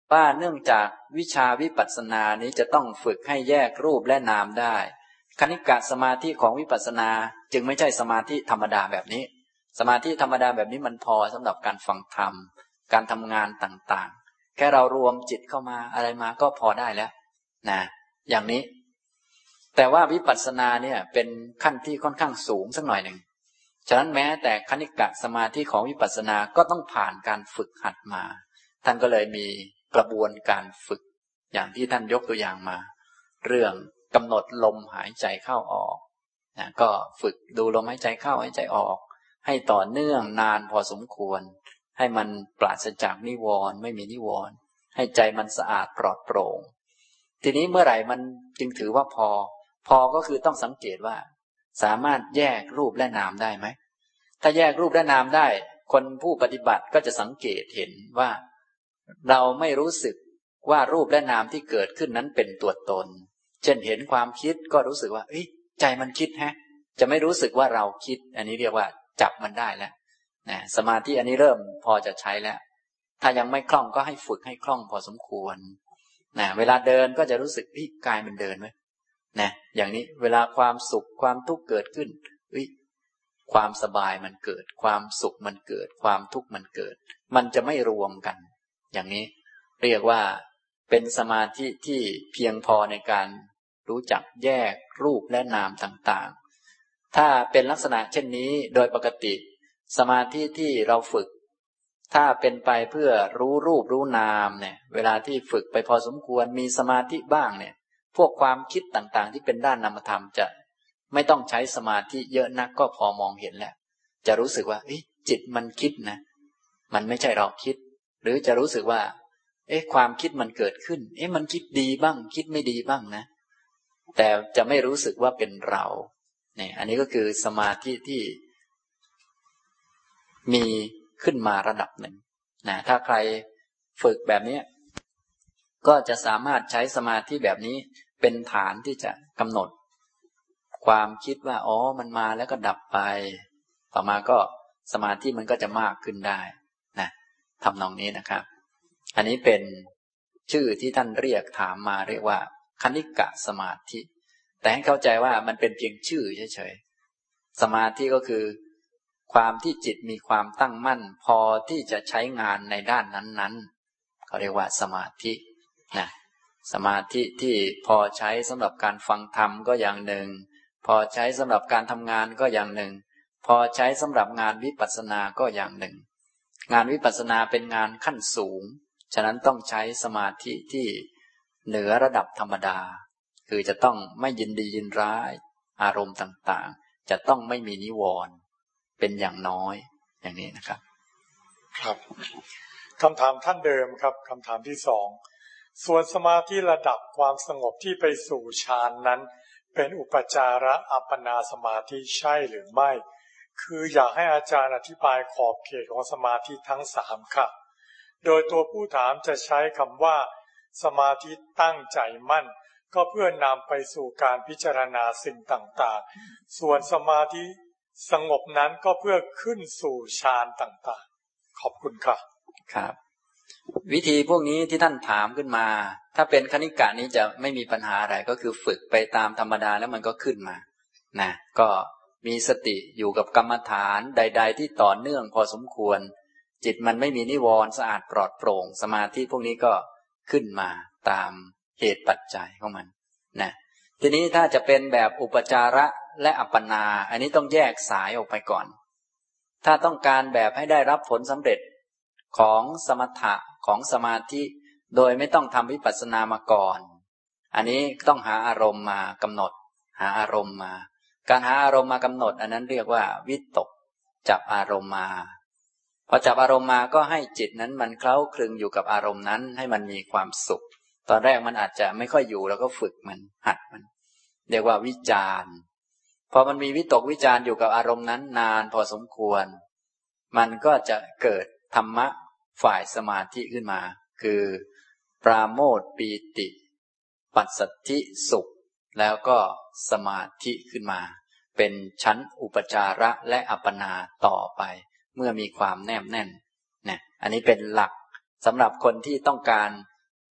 ว่าเนื่องจากวิชาวิปัสสนานี้จะต้องฝึกให้แยกรูปและนามได้คณิกะสมาธิของวิปัสสนาจึงไม่ใช่สมาธิธรรมดาแบบนี้สมาธิธรรมดาแบบนี้มันพอสำหรับการฟังธรรมการทำงานต่างๆแค่เรารวมจิตเข้ามาอะไรมาก็พอได้แล้วนะอย่างนี้แต่ว่าวิปัสสนาเนี่ยเป็นขั้นที่ค่อนข้างสูงสักหน่อยหนึ่งฉะนั้นแม้แต่คณิกะสมาธิของวิปัสสนาก็ต้องผ่านการฝึกหัดมาท่านก็เลยมีกระบวนการฝึกอย่างที่ท่านยกตัวอย่างมาเรื่องกำหนดลมหายใจเข้าออกนะก็ฝึกดูลมหายใจเข้าหายใจออกให้ต่อเนื่องนานพอสมควรให้มันปราศจากนิวรณ์ไม่มีนิวรณ์ให้ใจมันสะอาดปลอดโปร่งทีนี้เมื่อไหร่มันจึงถือว่าพอก็คือต้องสังเกตว่าสามารถแยกรูปและนามได้ไหมถ้าแยกรูปและนามได้คนผู้ปฏิบัติก็จะสังเกตเห็นว่าเราไม่รู้สึกว่ารูปและนามที่เกิดขึ้นนั้นเป็นตัวตนเช่นเห็นความคิดก็รู้สึกว่าใจมันคิดฮะจะไม่รู้สึกว่าเราคิดอันนี้เรียกว่าจับมันได้แล้วนะสมาธิอันนี้เริ่มพอจะใช้แล้วถ้ายังไม่คล่องก็ให้ฝึกให้คล่องพอสมควรนะเวลาเดินก็จะรู้สึกกายมันเดินไหมนะอย่างนี้เวลาความสุขความทุกข์เกิดขึ้นความสบายมันเกิดความสุขมันเกิดความทุกข์มันเกิดมันจะไม่รวมกันอย่างนี้เรียกว่าเป็นสมาธิที่เพียงพอในการรู้จักแยกรูปและนามต่างๆถ้าเป็นลักษณะเช่นนี้โดยปกติสมาธิที่เราฝึกถ้าเป็นไปเพื่อรู้รูปรู้นามเนี่ยเวลาที่ฝึกไปพอสมควรมีสมาธิบ้างเนี่ยพวกความคิดต่างๆที่เป็นด้านนามธรรมจะไม่ต้องใช้สมาธิเยอะนักก็พอมองเห็นแล้วจะรู้สึกว่าจิตมันคิดนะมันไม่ใช่เราคิดหรือจะรู้สึกว่าความคิดมันเกิดขึ้นมันคิดดีบ้างคิดไม่ดีบ้างนะแต่จะไม่รู้สึกว่าเป็นเราเนี่ยอันนี้ก็คือสมาธิที่มีขึ้นมาระดับหนึ่งนะถ้าใครฝึกแบบนี้ก็จะสามารถใช้สมาธิแบบนี้เป็นฐานที่จะกำหนดความคิดว่ามันมาแล้วก็ดับไปต่อมาก็สมาธิมันก็จะมากขึ้นได้นะทำนองนี้นะครับอันนี้เป็นชื่อที่ท่านเรียกถามมาเรียกว่าคณิกะสมาธิแต่ให้เข้าใจว่ามันเป็นเพียงชื่อเฉยๆสมาธิก็คือความที่จิตมีความตั้งมั่นพอที่จะใช้งานในด้านนั้นๆเขาเรียกว่าสมาธินะสมาธิที่พอใช้สำหรับการฟังธรรมก็อย่างหนึ่งพอใช้สำหรับการทำงานก็อย่างหนึ่งพอใช้สำหรับงานวิปัสสนาก็อย่างหนึ่งงานวิปัสสนาเป็นงานขั้นสูงฉะนั้นต้องใช้สมาธิที่เหนือระดับธรรมดาคือจะต้องไม่ยินดียินร้ายอารมณ์ต่างๆจะต้องไม่มีนิวรณ์เป็นอย่างน้อยอย่างนี้นะครับครับคำถามท่านเดิมครับคำถามที่สองส่วนสมาธิระดับความสงบที่ไปสู่ฌานนั้นเป็นอุปจาระอัปปนาสมาธิใช่หรือไม่คืออยากให้อาจารย์อธิบายขอบเขตของสมาธิทั้งสามค่ะโดยตัวผู้ถามจะใช้คำว่าสมาธิตั้งใจมั่นก็เพื่อนำไปสู่การพิจารณาสิ่งต่างๆส่วนสมาธิสงบนั้นก็เพื่อขึ้นสู่ฌานต่างๆขอบคุณค่ะครับวิธีพวกนี้ที่ท่านถามขึ้นมาถ้าเป็นคณิกะนี้จะไม่มีปัญหาอะไรก็คือฝึกไปตามธรรมดาแล้วมันก็ขึ้นมานะก็มีสติอยู่กับกรรมฐานใดๆที่ต่อเนื่องพอสมควรจิตมันไม่มีนิวรณ์สะอาดปลอดโปร่งสมาธิพวกนี้ก็ขึ้นมาตามเหตุปัจจัยของมันนะทีนี้ถ้าจะเป็นแบบอุปจาระและอัปปนาอันนี้ต้องแยกสายออกไปก่อนถ้าต้องการแบบให้ได้รับผลสำเร็จของสมถะของสมาธิโดยไม่ต้องทำวิปัสสนามาก่อนอันนี้ต้องหาอารมณ์มากำหนดหาอารมณ์มาการหาอารมณ์มากำหนดอันนั้นเรียกว่าวิตกจับอารมณ์มาพอจับอารมณ์มาก็ให้จิตนั้นมันเคล้าคลึงอยู่กับอารมณ์นั้นให้มันมีความสุขตอนแรกมันอาจจะไม่ค่อยอยู่แล้วก็ฝึกมันหัดมันเรียกว่าวิจารณ์พอมันมีวิตกวิจารณ์อยู่กับอารมณ์นั้นนานพอสมควรมันก็จะเกิดธรรมะฝ่ายสมาธิขึ้นมาคือปราโมทย์ปีติปัสสัทธิสุขแล้วก็สมาธิขึ้นมาเป็นชั้นอุปจาระและอัปปนาต่อไปเมื่อมีความแนบแน่นนะอันนี้เป็นหลักสำหรับคนที่ต้องการ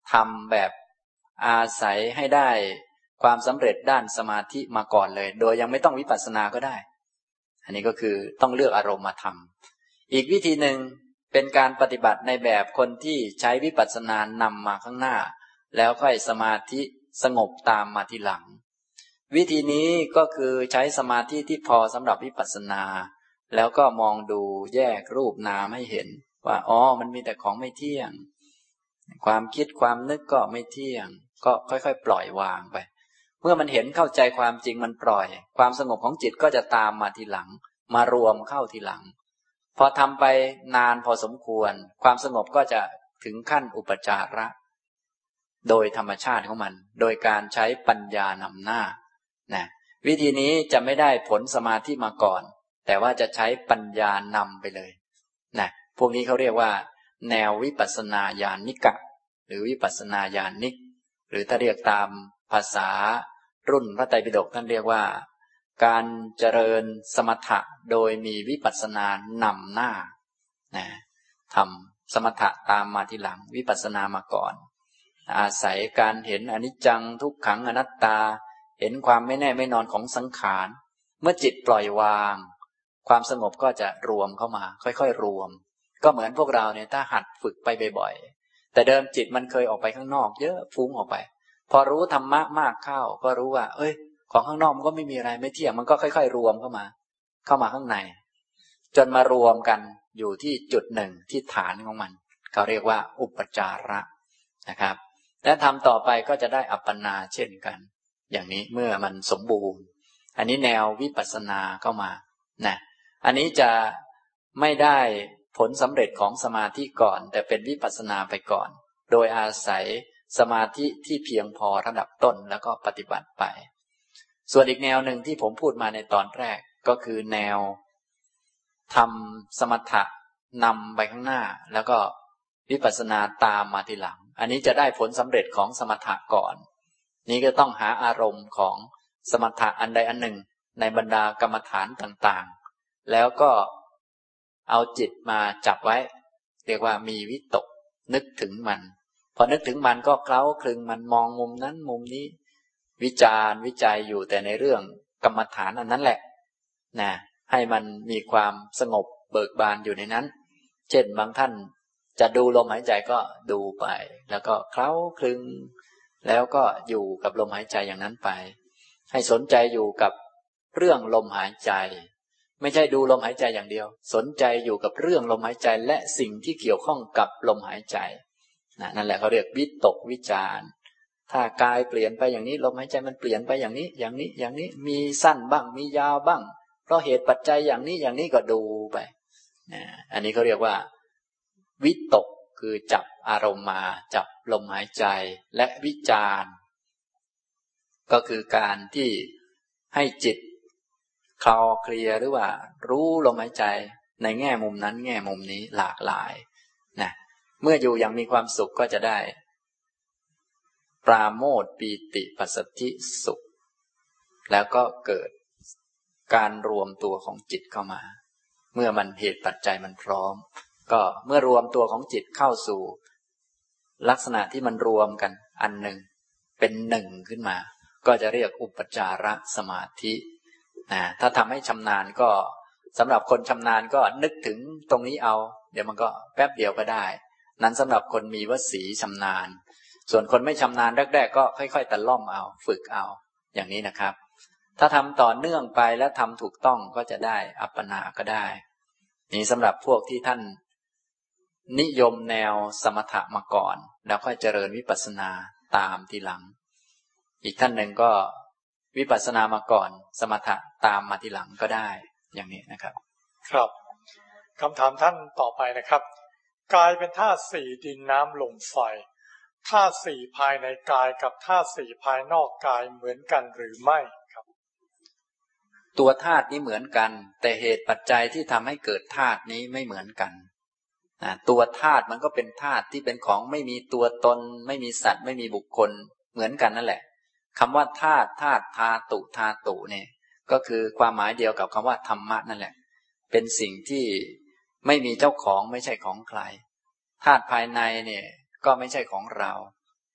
ทำแบบอาศัยให้ได้ความสำเร็จด้านสมาธิมาก่อนเลยโดยยังไม่ต้องวิปัสสนาก็ได้อันนี้ก็คือต้องเลือกอารมณ์มาทำอีกวิธีหนึ่งเป็นการปฏิบัติในแบบคนที่ใช้วิปัสสนานำมาข้างหน้าแล้วค่อยสมาธิสงบตามมาทีหลังวิธีนี้ก็คือใช้สมาธิที่พอสำหรับวิปัสสนาแล้วก็มองดูแยกรูปนามให้เห็นว่าอ๋อมันมีแต่ของไม่เที่ยงความคิดความนึกก็ไม่เที่ยงก็ค่อยๆปล่อยวางไปเมื่อมันเห็นเข้าใจความจริงมันปล่อยความสงบของจิตก็จะตามมาทีหลังมารวมเข้าทีหลังพอทำไปนานพอสมควรความสงบก็จะถึงขั้นอุปจาระโดยธรรมชาติของมันโดยการใช้ปัญญานำหน้านะวิธีนี้จะไม่ได้ผลสมาธิมาก่อนแต่ว่าจะใช้ปัญญานำไปเลยนะพวกนี้เขาเรียกว่าแนววิปัสสนาญาณิกะหรือวิปัสสนาญาณิกหรือถ้าเรียกตามภาษารุ่นพระไตรปิฎกท่านเรียกว่าการเจริญสมถะโดยมีวิปัสสนานำหน้านะทำสมถะตามมาทีหลังวิปัสสนามาก่อนอาศัยการเห็นอนิจจังทุกขังอนัตตาเห็นความไม่แน่ไม่นอนของสังขารเมื่อจิตปล่อยวางความสงบก็จะรวมเข้ามาค่อยๆรวมก็เหมือนพวกเราเนี่ยถ้าหัดฝึกไปบ่อยๆแต่เดิมจิตมันเคยออกไปข้างนอกเยอะฟุ้งออกไปพอรู้ธรรมะมากเข้าก็รู้ว่าของข้างนอกมันก็ไม่มีอะไรไม่เที่ยงมันก็ค่อยๆรวมเข้ามาข้างในจนมารวมกันอยู่ที่จุดหนึ่งที่ฐานของมันเขาเรียกว่าอุปจาระนะครับและทำต่อไปก็จะได้อัปปนาเช่นกันอย่างนี้เมื่อมันสมบูรณ์อันนี้แนววิปัสสนาเข้ามานะอันนี้จะไม่ได้ผลสำเร็จของสมาธิก่อนแต่เป็นวิปัสสนาไปก่อนโดยอาศัยสมาธิที่เพียงพอระดับต้นแล้วก็ปฏิบัติไปส่วนอีกแนวหนึ่งที่ผมพูดมาในตอนแรกก็คือแนวทำสมถะนำไปข้างหน้าแล้วก็วิปัสสนาตามมาทีหลังอันนี้จะได้ผลสำเร็จของสมถะก่อนนี้ก็ต้องหาอารมณ์ของสมถะอันใดอันหนึ่งในบรรดากรรมฐานต่างๆแล้วก็เอาจิตมาจับไว้เรียกว่ามีวิตกนึกถึงมันพอนึกถึงมันก็เคล้าคลึงมันมองมุมนั้นมุมนี้วิจารวิจัยอยู่แต่ในเรื่องกรรมฐานอันนั้นแหละนะให้มันมีความสงบเบิกบานอยู่ในนั้นเช่นบางท่านจะดูลมหายใจก็ดูไปแล้วก็เคล้าคลึงแล้วก็อยู่กับลมหายใจอย่างนั้นไปให้สนใจอยู่กับเรื่องลมหายใจไม่ใช่ดูลมหายใจอย่างเดียวสนใจอยู่กับเรื่องลมหายใจและสิ่งที่เกี่ยวข้องกับลมหายใจนั่นแหละเขาเรียกวิตกวิจารถ้ากายเปลี่ยนไปอย่างนี้ลมหายใจมันเปลี่ยนไปอย่างนี้อย่างนี้อย่างนี้มีสั้นบ้างมียาวบ้างเพราะเหตุปัจจัยอย่างนี้อย่างนี้ก็ดูไปอันนี้เขาเรียกว่าวิตกคือจับอารมณ์มาจับลมหายใจและวิจารก็คือการที่ให้จิตคลอเคลียหรือว่ารู้ลมหายใจในแง่มุมนั้นแง่มุมนี้หลากหลายนะเมื่ออยู่อย่างมีความสุขก็จะได้ปราโมทย์ปีติปัสสัทธิสุขแล้วก็เกิดการรวมตัวของจิตเข้ามาเมื่อมันเหตุปัจจัยมันพร้อมก็เมื่อรวมตัวของจิตเข้าสู่ลักษณะที่มันรวมกันอันหนึ่งเป็นหนึ่งขึ้นมาก็จะเรียกอุปจารสมาธิถ้าทำให้ชำนาญก็สำหรับคนชำนาญก็นึกถึงตรงนี้เอาเดี๋ยวมันก็แป๊บเดียวก็ได้นั้นสำหรับคนมีวสีชำนาญส่วนคนไม่ชำนาญแรกๆก็ค่อยๆตะล่อมเอาฝึกเอาอย่างนี้นะครับถ้าทำต่อเนื่องไปและทำถูกต้องก็จะได้อัปปนาก็ได้นี่สำหรับพวกที่ท่านนิยมแนวสมถะมาก่อนแล้วค่อยเจริญวิปัสสนาตามทีหลังอีกท่านหนึ่งก็วิปัสสนามาก่อนสมถะตามมาทีหลังก็ได้อย่างนี้นะครับครับคำถามท่านต่อไปนะครับกายเป็นธาตุสี่ดินน้ำลมไฟธาตุสี่ภายในกายกับธาตุสี่ภายนอกกายเหมือนกันหรือไม่ครับตัวธาตุนี้เหมือนกันแต่เหตุปัจจัยที่ทำให้เกิดธาตุนี้ไม่เหมือนกันตัวธาตุมันก็เป็นธาตุที่เป็นของไม่มีตัวตนไม่มีสัตว์ไม่มีบุคคลเหมือนกันนั่นแหละคำว่าธาตุธาตุธาตุเนี่ยก็คือความหมายเดียวกับคำว่าธรรมะนั่นแหละเป็นสิ่งที่ไม่มีเจ้าของไม่ใช่ของใครธาตุภายในเนี่ยก็ไม่ใช่ของเรา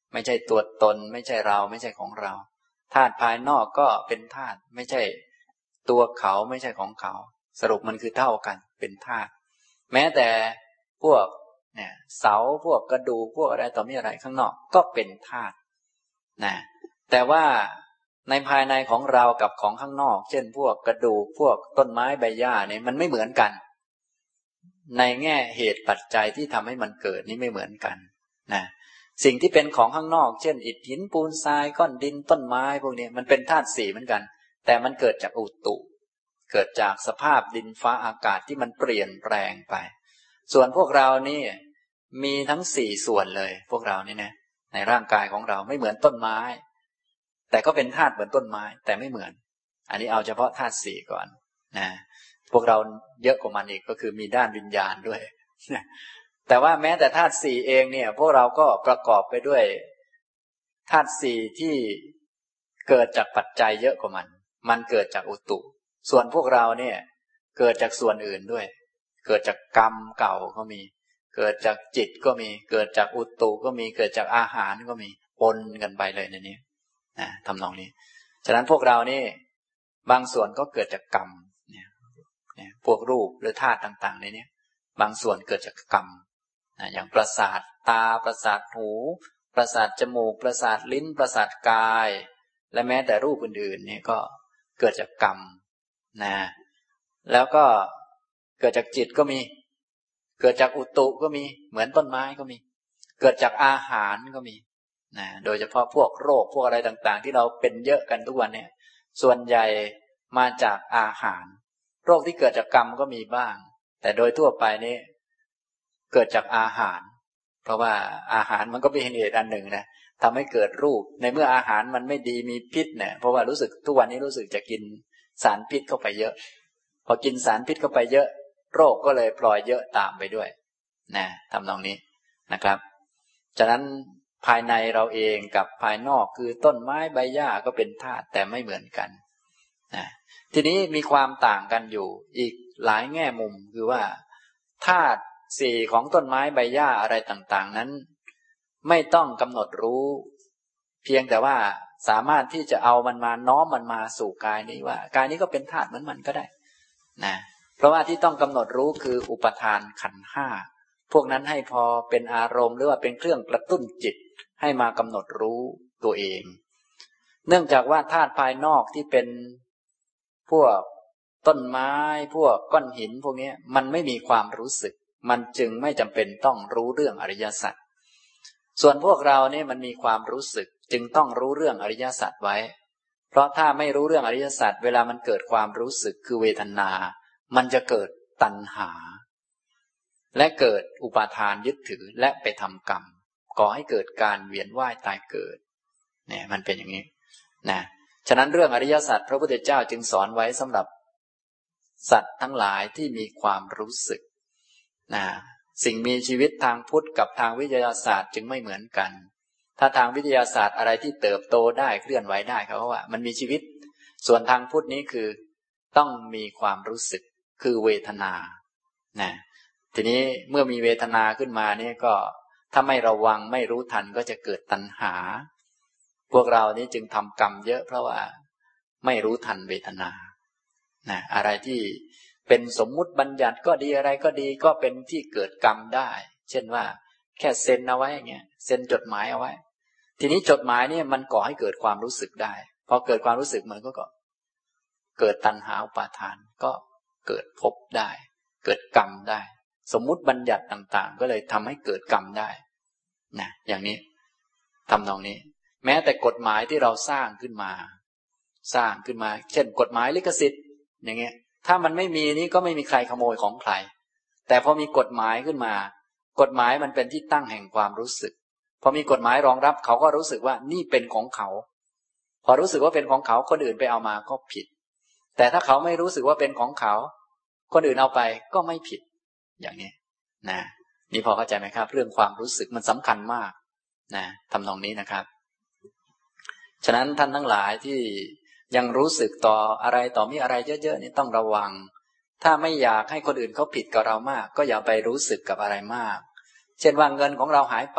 ไม่ใช่ตัวตนไม่ใช่เราไม่ใช่ของเราธาตุภายนอกก็เป็นธาตุไม่ใช่ตัวเขาไม่ใช่ของเขาสรุปมันคือเท่ากันเป็นธาตุแม้แต่พวกเนี่ยเสาพวกกระดูกพวกอะไรต่อมีอะไรข้างนอกก็เป็นธาตุนะแต่ว่าในภายในของเรากับของข้างนอกเช่นพวกกระดูกพวกต้นไม้ใบหญ้าเนี่ยมันไม่เหมือนกันในแง่เหตุปัจจัยที่ทำให้มันเกิดนี่ไม่เหมือนกันนะสิ่งที่เป็นของข้างนอกเช่นอิฐหินปูนทรายก้อนดินต้นไม้พวกนี้มันเป็นธาตุสี่เหมือนกันแต่มันเกิดจากอุตุเกิดจากสภาพดินฟ้าอากาศที่มันเปลี่ยนแปลงไปส่วนพวกเรานี่มีทั้งสี่ส่วนเลยพวกเรานี่นะในร่างกายของเราไม่เหมือนต้นไม้แต่ก็เป็นธาตุเหมือนต้นไม้แต่ไม่เหมือนอันนี้เอาเฉพาะธาตุสี่ก่อนนะพวกเราเยอะกว่ามันอีกก็คือมีด้านวิญญาณด้วยแต่ว่าแม้แต่ธาตุสี่เองเนี่ยพวกเราก็ประกอบไปด้วยธาตุสี่ที่เกิดจากปัจจัยเยอะกว่ามันเกิดจากอุตุส่วนพวกเราเนี่ยเกิดจากส่วนอื่นด้วยเกิดจากกรรมเก่าก็มีเกิดจากจิตก็มีเกิดจากอุตุก็มีเกิดจากอาหารก็มีปนกันไปเลยในนี้ทำนองนี้ฉะนั้นพวกเรานี่บางส่วนก็เกิดจากกรรมเนี่ยพวกรูปหรือธาตุต่างๆในนี้บางส่วนเกิดจากกรรมอย่างประสาทตาประสาทหูประสาทจมูกประสาทลิ้นประสาทกายและแม้แต่รูปอื่นๆนี่ก็เกิดจากกรรมนะแล้วก็เกิดจากจิตก็มีเกิดจากอุตุก็มีเหมือนต้นไม้ก็มีเกิดจากอาหารก็มีนะโดยเฉพาะพวกโรคพวกอะไรต่างๆที่เราเป็นเยอะกันทุกวันเนี่ยส่วนใหญ่มาจากอาหารโรคที่เกิดจากกรรมก็มีบ้างแต่โดยทั่วไปนี่เกิดจากอาหารเพราะว่าอาหารมันก็เป็นเหตุอันหนึ่งนะทำให้เกิดรูปในเมื่ออาหารมันไม่ดีมีพิษเนี่ยเพราะว่ารู้สึกทุกวันนี้รู้สึกจะกินสารพิษเข้าไปเยอะพอกินสารพิษเข้าไปเยอะโรคก็เลยพลอยเยอะตามไปด้วยนะทำตรงนี้นะครับฉะนั้นภายในเราเองกับภายนอกคือต้นไม้ใบหญ้าก็เป็นธาตุแต่ไม่เหมือนกันนะทีนี้มีความต่างกันอยู่อีกหลายแง่มุมคือว่าธาตุสี่ของต้นไม้ใบหญ้าอะไรต่างๆนั้นไม่ต้องกำหนดรู้เพียงแต่ว่าสามารถที่จะเอามันมาน้อมมันมาสู่กายนี้ว่ากายนี้ก็เป็นธาตุเหมือนมันก็ได้นะเพราะว่าที่ต้องกำหนดรู้คืออุปทานขันธ์ห้าพวกนั้นให้พอเป็นอารมณ์หรือว่าเป็นเครื่องกระตุ้นจิตให้มากำหนดรู้ตัวเองเนื่องจากว่าธาตุภายนอกที่เป็นพวกต้นไม้พวกก้อนหินพวกนี้มันไม่มีความรู้สึกมันจึงไม่จำเป็นต้องรู้เรื่องอริยสัจส่วนพวกเราเนี่ยมันมีความรู้สึกจึงต้องรู้เรื่องอริยสัจไว้เพราะถ้าไม่รู้เรื่องอริยสัจเวลามันเกิดความรู้สึกคือเวทนามันจะเกิดตัณหาและเกิดอุปาทานยึดถือและไปทำกรรมก่อให้เกิดการเวียนว่ายตายเกิดเนี่ยมันเป็นอย่างนี้นะฉะนั้นเรื่องอริยสัจพระพุทธเจ้าจึงสอนไว้สำหรับสัตว์ทั้งหลายที่มีความรู้สึกนะสิ่งมีชีวิตทางพุทธกับทางวิทยาศาสตร์จึงไม่เหมือนกันถ้าทางวิทยาศาสตร์อะไรที่เติบโตได้เคลื่อนไหวได้เขาว่ามันมีชีวิตส่วนทางพุทธนี้คือต้องมีความรู้สึกคือเวทนานะทีนี้เมื่อมีเวทนาขึ้นมาเนี่ยก็ถ้าไม่ระวังไม่รู้ทันก็จะเกิดตัณหาพวกเรานี้จึงทำกรรมเยอะเพราะว่าไม่รู้ทันเวทนานะอะไรที่เป็นสมมุติบัญญัติก็ดีอะไรก็ดีก็เป็นที่เกิดกรรมได้เช่นว่าแค่เซ็นเอาไว้อย่างเงี้ยเซ็นจดหมายเอาไว้ทีนี้จดหมายเนี่ยมันก่อให้เกิดความรู้สึกได้พอเกิดความรู้สึกมันก็เกิดตัณหาอุปาทานก็เกิดภพได้เกิดกรรมได้สมมุติบัญญัติต่างๆก็เลยทำให้เกิดกรรมได้นะอย่างนี้ทำตรงนี้แม้แต่กฎหมายที่เราสร้างขึ้นมาเช่นกฎหมายลิขสิทธิ์อย่างเงี้ยถ้ามันไม่มีนี่ก็ไม่มีใครขโมยของใครแต่พอมีกฎหมายขึ้นมากฎหมายมันเป็นที่ตั้งแห่งความรู้สึกพอมีกฎหมายรองรับเขาก็รู้สึกว่านี่เป็นของเขาพอรู้สึกว่าเป็นของเขาคนอื่นไปเอามาก็ผิดแต่ถ้าเขาไม่รู้สึกว่าเป็นของเขาคนอื่นเอาไปก็ไม่ผิดอย่างนี้นะนี่พอเข้าใจไหมครับเรื่องความรู้สึกมันสำคัญมากนะทำตรงนี้นะครับฉะนั้นท่านทั้งหลายที่ยังรู้สึกต่ออะไรต่อมีอะไรเยอะๆนี่ต้องระวังถ้าไม่อยากให้คนอื่นเขาผิดกับเรามากก็อย่าไปรู้สึกกับอะไรมากเช่นว่าเงินของเราหายไป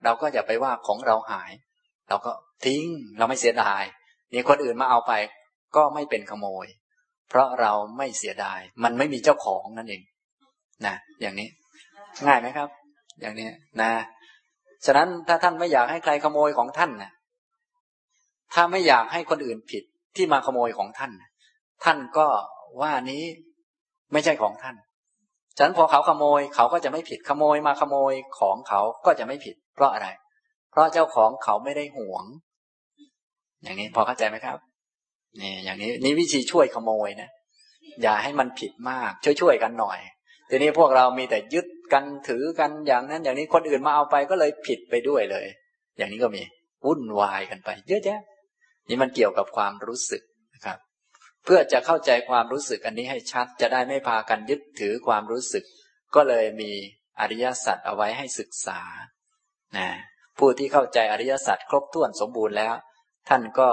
เราก็อย่าไปว่าของเราหายเราก็ทิ้งเราไม่เสียดายนี่คนอื่นมาเอาไปก็ไม่เป็นขโมยเพราะเราไม่เสียดายมันไม่มีเจ้าของนั่นเองนะอย่างนี้ง่ายไหมครับอย่างนี้นะฉะนั้นถ้าท่านไม่อยากให้ใครขโมยของท่านนะถ้าไม่อยากให้คนอื่นผิดที่มาขโมยของท่านท่านก็ว่านี้ไม่ใช่ของท่านฉะนั้นพอเขาขโมยเขาก็จะไม่ผิดขโมยมาขโมยของเขาก็จะไม่ผิดเพราะอะไรเพราะเจ้าของเขาไม่ได้หวงอย่างนี้พอเข้าใจไหมครับนี่อย่างนี้นี่วิธีช่วยขโมยนะอย่าให้มันผิดมากช่วยๆกันหน่อยทีนี้พวกเรามีแต่ยึดกันถือกันอย่างนั้นอย่างนี้คนอื่นมาเอาไปก็เลยผิดไปด้วยเลยอย่างนี้ก็มีวุ่นวายกันไปเยอะแยะนี่มันเกี่ยวกับความรู้สึกนะครับเพื่อจะเข้าใจความรู้สึกอันนี้ให้ชัดจะได้ไม่พากันยึดถือความรู้สึกก็เลยมีอริยสัจเอาไว้ให้ศึกษานะผู้ที่เข้าใจอริยสัจครบถ้วนสมบูรณ์แล้วท่านก็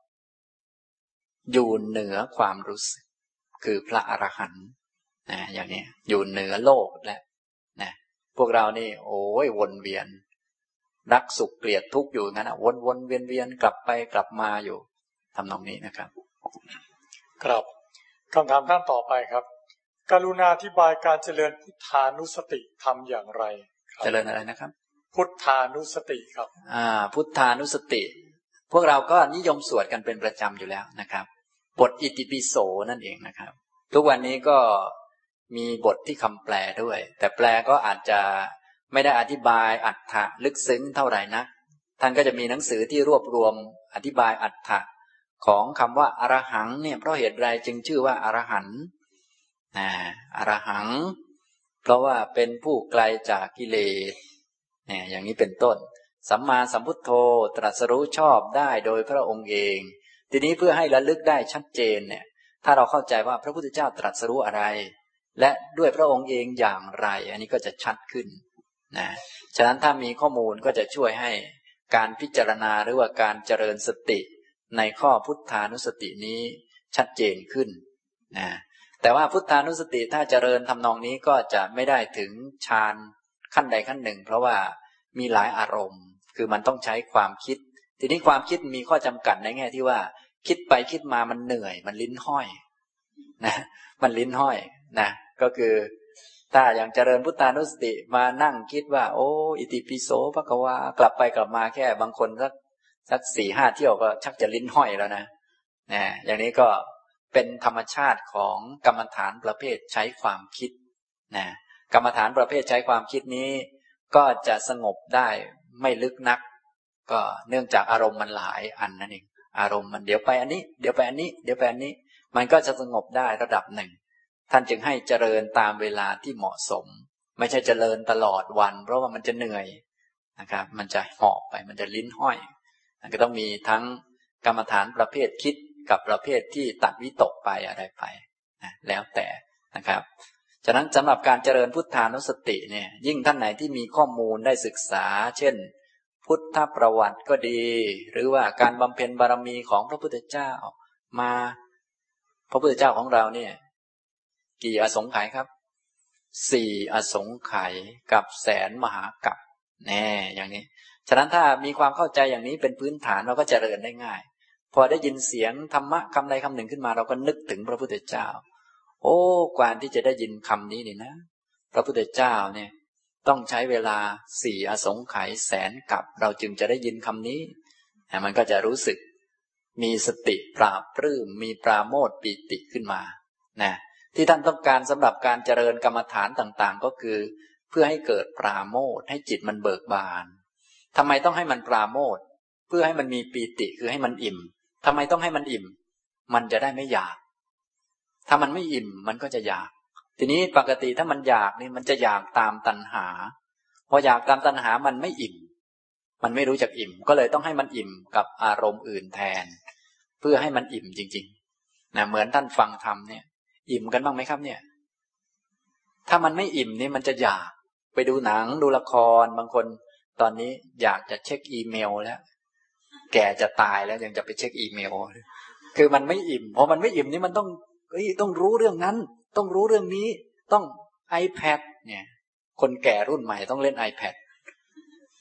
อยู่เหนือความรู้สึกคือพระอรหันต์นะอย่างนี้อยู่เหนือโลกแล้วนะพวกเรานี่โอ้ยวนเวียนรักสุขเกลียดทุกข์อยู่งั้นนะวนๆเวียนๆกลับไปกลับมาอยู่ทำนองนี้นะครับครับคำถามท่านต่อไปครับกรุณาอธิบายการเจริญพุทธานุสติทำอย่างไรเจริญอะไรนะครับพุทธานุสติครับพุทธานุสติพวกเราก็นิยมสวดกันเป็นประจำอยู่แล้วนะครับบทอิติปิโสนั่นเองนะครับทุกวันนี้ก็มีบทที่คำแปลด้วยแต่แปลก็อาจจะไม่ได้อธิบายอรรถะลึกซึ้งเท่าไหร่นักท่านก็จะมีหนังสือที่รวบรวมอธิบายอรรถะของคำว่าอรหังเนี่ยเพราะเหตุใดจึงชื่อว่าอรหันต์อรหังเพราะว่าเป็นผู้ไกลจากกิเลสเนี่ยอย่างนี้เป็นต้นสัมมาสัมพุทโธตรัสรู้ชอบได้โดยพระองค์เองทีนี้เพื่อให้ระลึกได้ชัดเจนเนี่ยถ้าเราเข้าใจว่าพระพุทธเจ้าตรัสรู้อะไรและด้วยพระองค์เองอย่างไรอันนี้ก็จะชัดขึ้นนะฉะนั้นถ้ามีข้อมูลก็จะช่วยให้การพิจารณาหรือว่าการเจริญสติในข้อพุทธานุสตินี้ชัดเจนขึ้นนะแต่ว่าพุทธานุสติถ้าเจริญทำนองนี้ก็จะไม่ได้ถึงฌานขั้นใดขั้นหนึ่งเพราะว่ามีหลายอารมณ์คือมันต้องใช้ความคิดทีนี้ความคิดมีข้อจำกัดในแง่ที่ว่าคิดไปคิดมามันเหนื่อยมันลิ้นห้อยนะมันลิ้นห้อยนะก็คือถ้าอย่างเจริญพุทธานุสติมานั่งคิดว่าโอ้อิติปิโสภควากลับไปกลับมาแค่บางคนสัก 4-5 เที่ยวก็ชักจะลิ้นห้อยแล้วนะอย่างนี้ก็เป็นธรรมชาติของกรรมฐานประเภทใช้ความคิดนะกรรมฐานประเภทใช้ความคิดนี้ก็จะสงบได้ไม่ลึกนักก็เนื่องจากอารมณ์มันหลายอันนั่นเองอารมณ์มันเดี๋ยวไปอันนี้เดี๋ยวไปอันนี้เดี๋ยวไปอันนี้มันก็จะสงบได้ระดับหนึ่งท่านจึงให้เจริญตามเวลาที่เหมาะสมไม่ใช่เจริญตลอดวันเพราะว่ามันจะเหนื่อยนะครับมันจะหอบไปมันจะลิ้นห้อยก็ต้องมีทั้งกรรมฐานประเภทคิดกับประเภทที่ตัดวิตกไปอะไรไปนะแล้วแต่นะครับฉะนั้นสำหรับการเจริญพุทธานุสติเนี่ยยิ่งท่านไหนที่มีข้อมูลได้ศึกษาเช่นพุทธประวัติก็ดีหรือว่าการบำเพ็ญบารมีของพระพุทธเจ้ามาพระพุทธเจ้าของเราเนี่ยกี่อสงไขยครับ4 อสงไขยกับแสนมหากัปแน่อย่างนี้ฉะนั้นถ้ามีความเข้าใจอย่างนี้เป็นพื้นฐานเราก็เจริญได้ง่ายพอได้ยินเสียงธรรมะคำใดคำหนึ่งขึ้นมาเราก็นึกถึงพระพุทธเจ้าโอ้กว่าที่จะได้ยินคำนี้นี่นะพระพุทธเจ้าเนี่ยต้องใช้เวลา4 อสงไขยแสนกัปเราจึงจะได้ยินคำนี้มันก็จะรู้สึกมีสติปราบปลื้มมีปราโมทย์ปิติขึ้นมานะที่ท่านต้องการสำหรับการเจริญกรรมฐานต่างๆก็คือเพื่อให้เกิดปราโมทย์ให้จิตมันเบิกบานทำไมต้องให้มันปราโมทย์เพื่อให้มันมีปีติคือให้มันอิ่มทำไมต้องให้มันอิ่มมันจะได้ไม่อยากถ้ามันไม่อิ่มมันก็จะอยากทีนี้ปกติถ้ามันอยากนี่มันจะอยากตามตัณหาพออยากตามตัณหามันไม่อิ่มมันไม่รู้จักอิ่มก็เลยต้องให้มันอิ่มกับอารมณ์อื่นแทนเพื่อให้มันอิ่มจริงๆนะเหมือนท่านฟังธรรมเนี่ยอิ่มกันบ้างไหมครับเนี่ยถ้ามันไม่อิ่มนี่มันจะอยากไปดูหนังดูละครบางคนตอนนี้อยากจะเช็คอีเมลแล้วแก่จะตายแล้วยังจะไปเช็คอีเมลคือมันไม่อิ่มพอมันไม่อิ่มนี่มันต้องรู้เรื่องนั้นต้องรู้เรื่องนี้ต้อง iPad เนี่ยคนแก่รุ่นใหม่ต้องเล่น iPad โ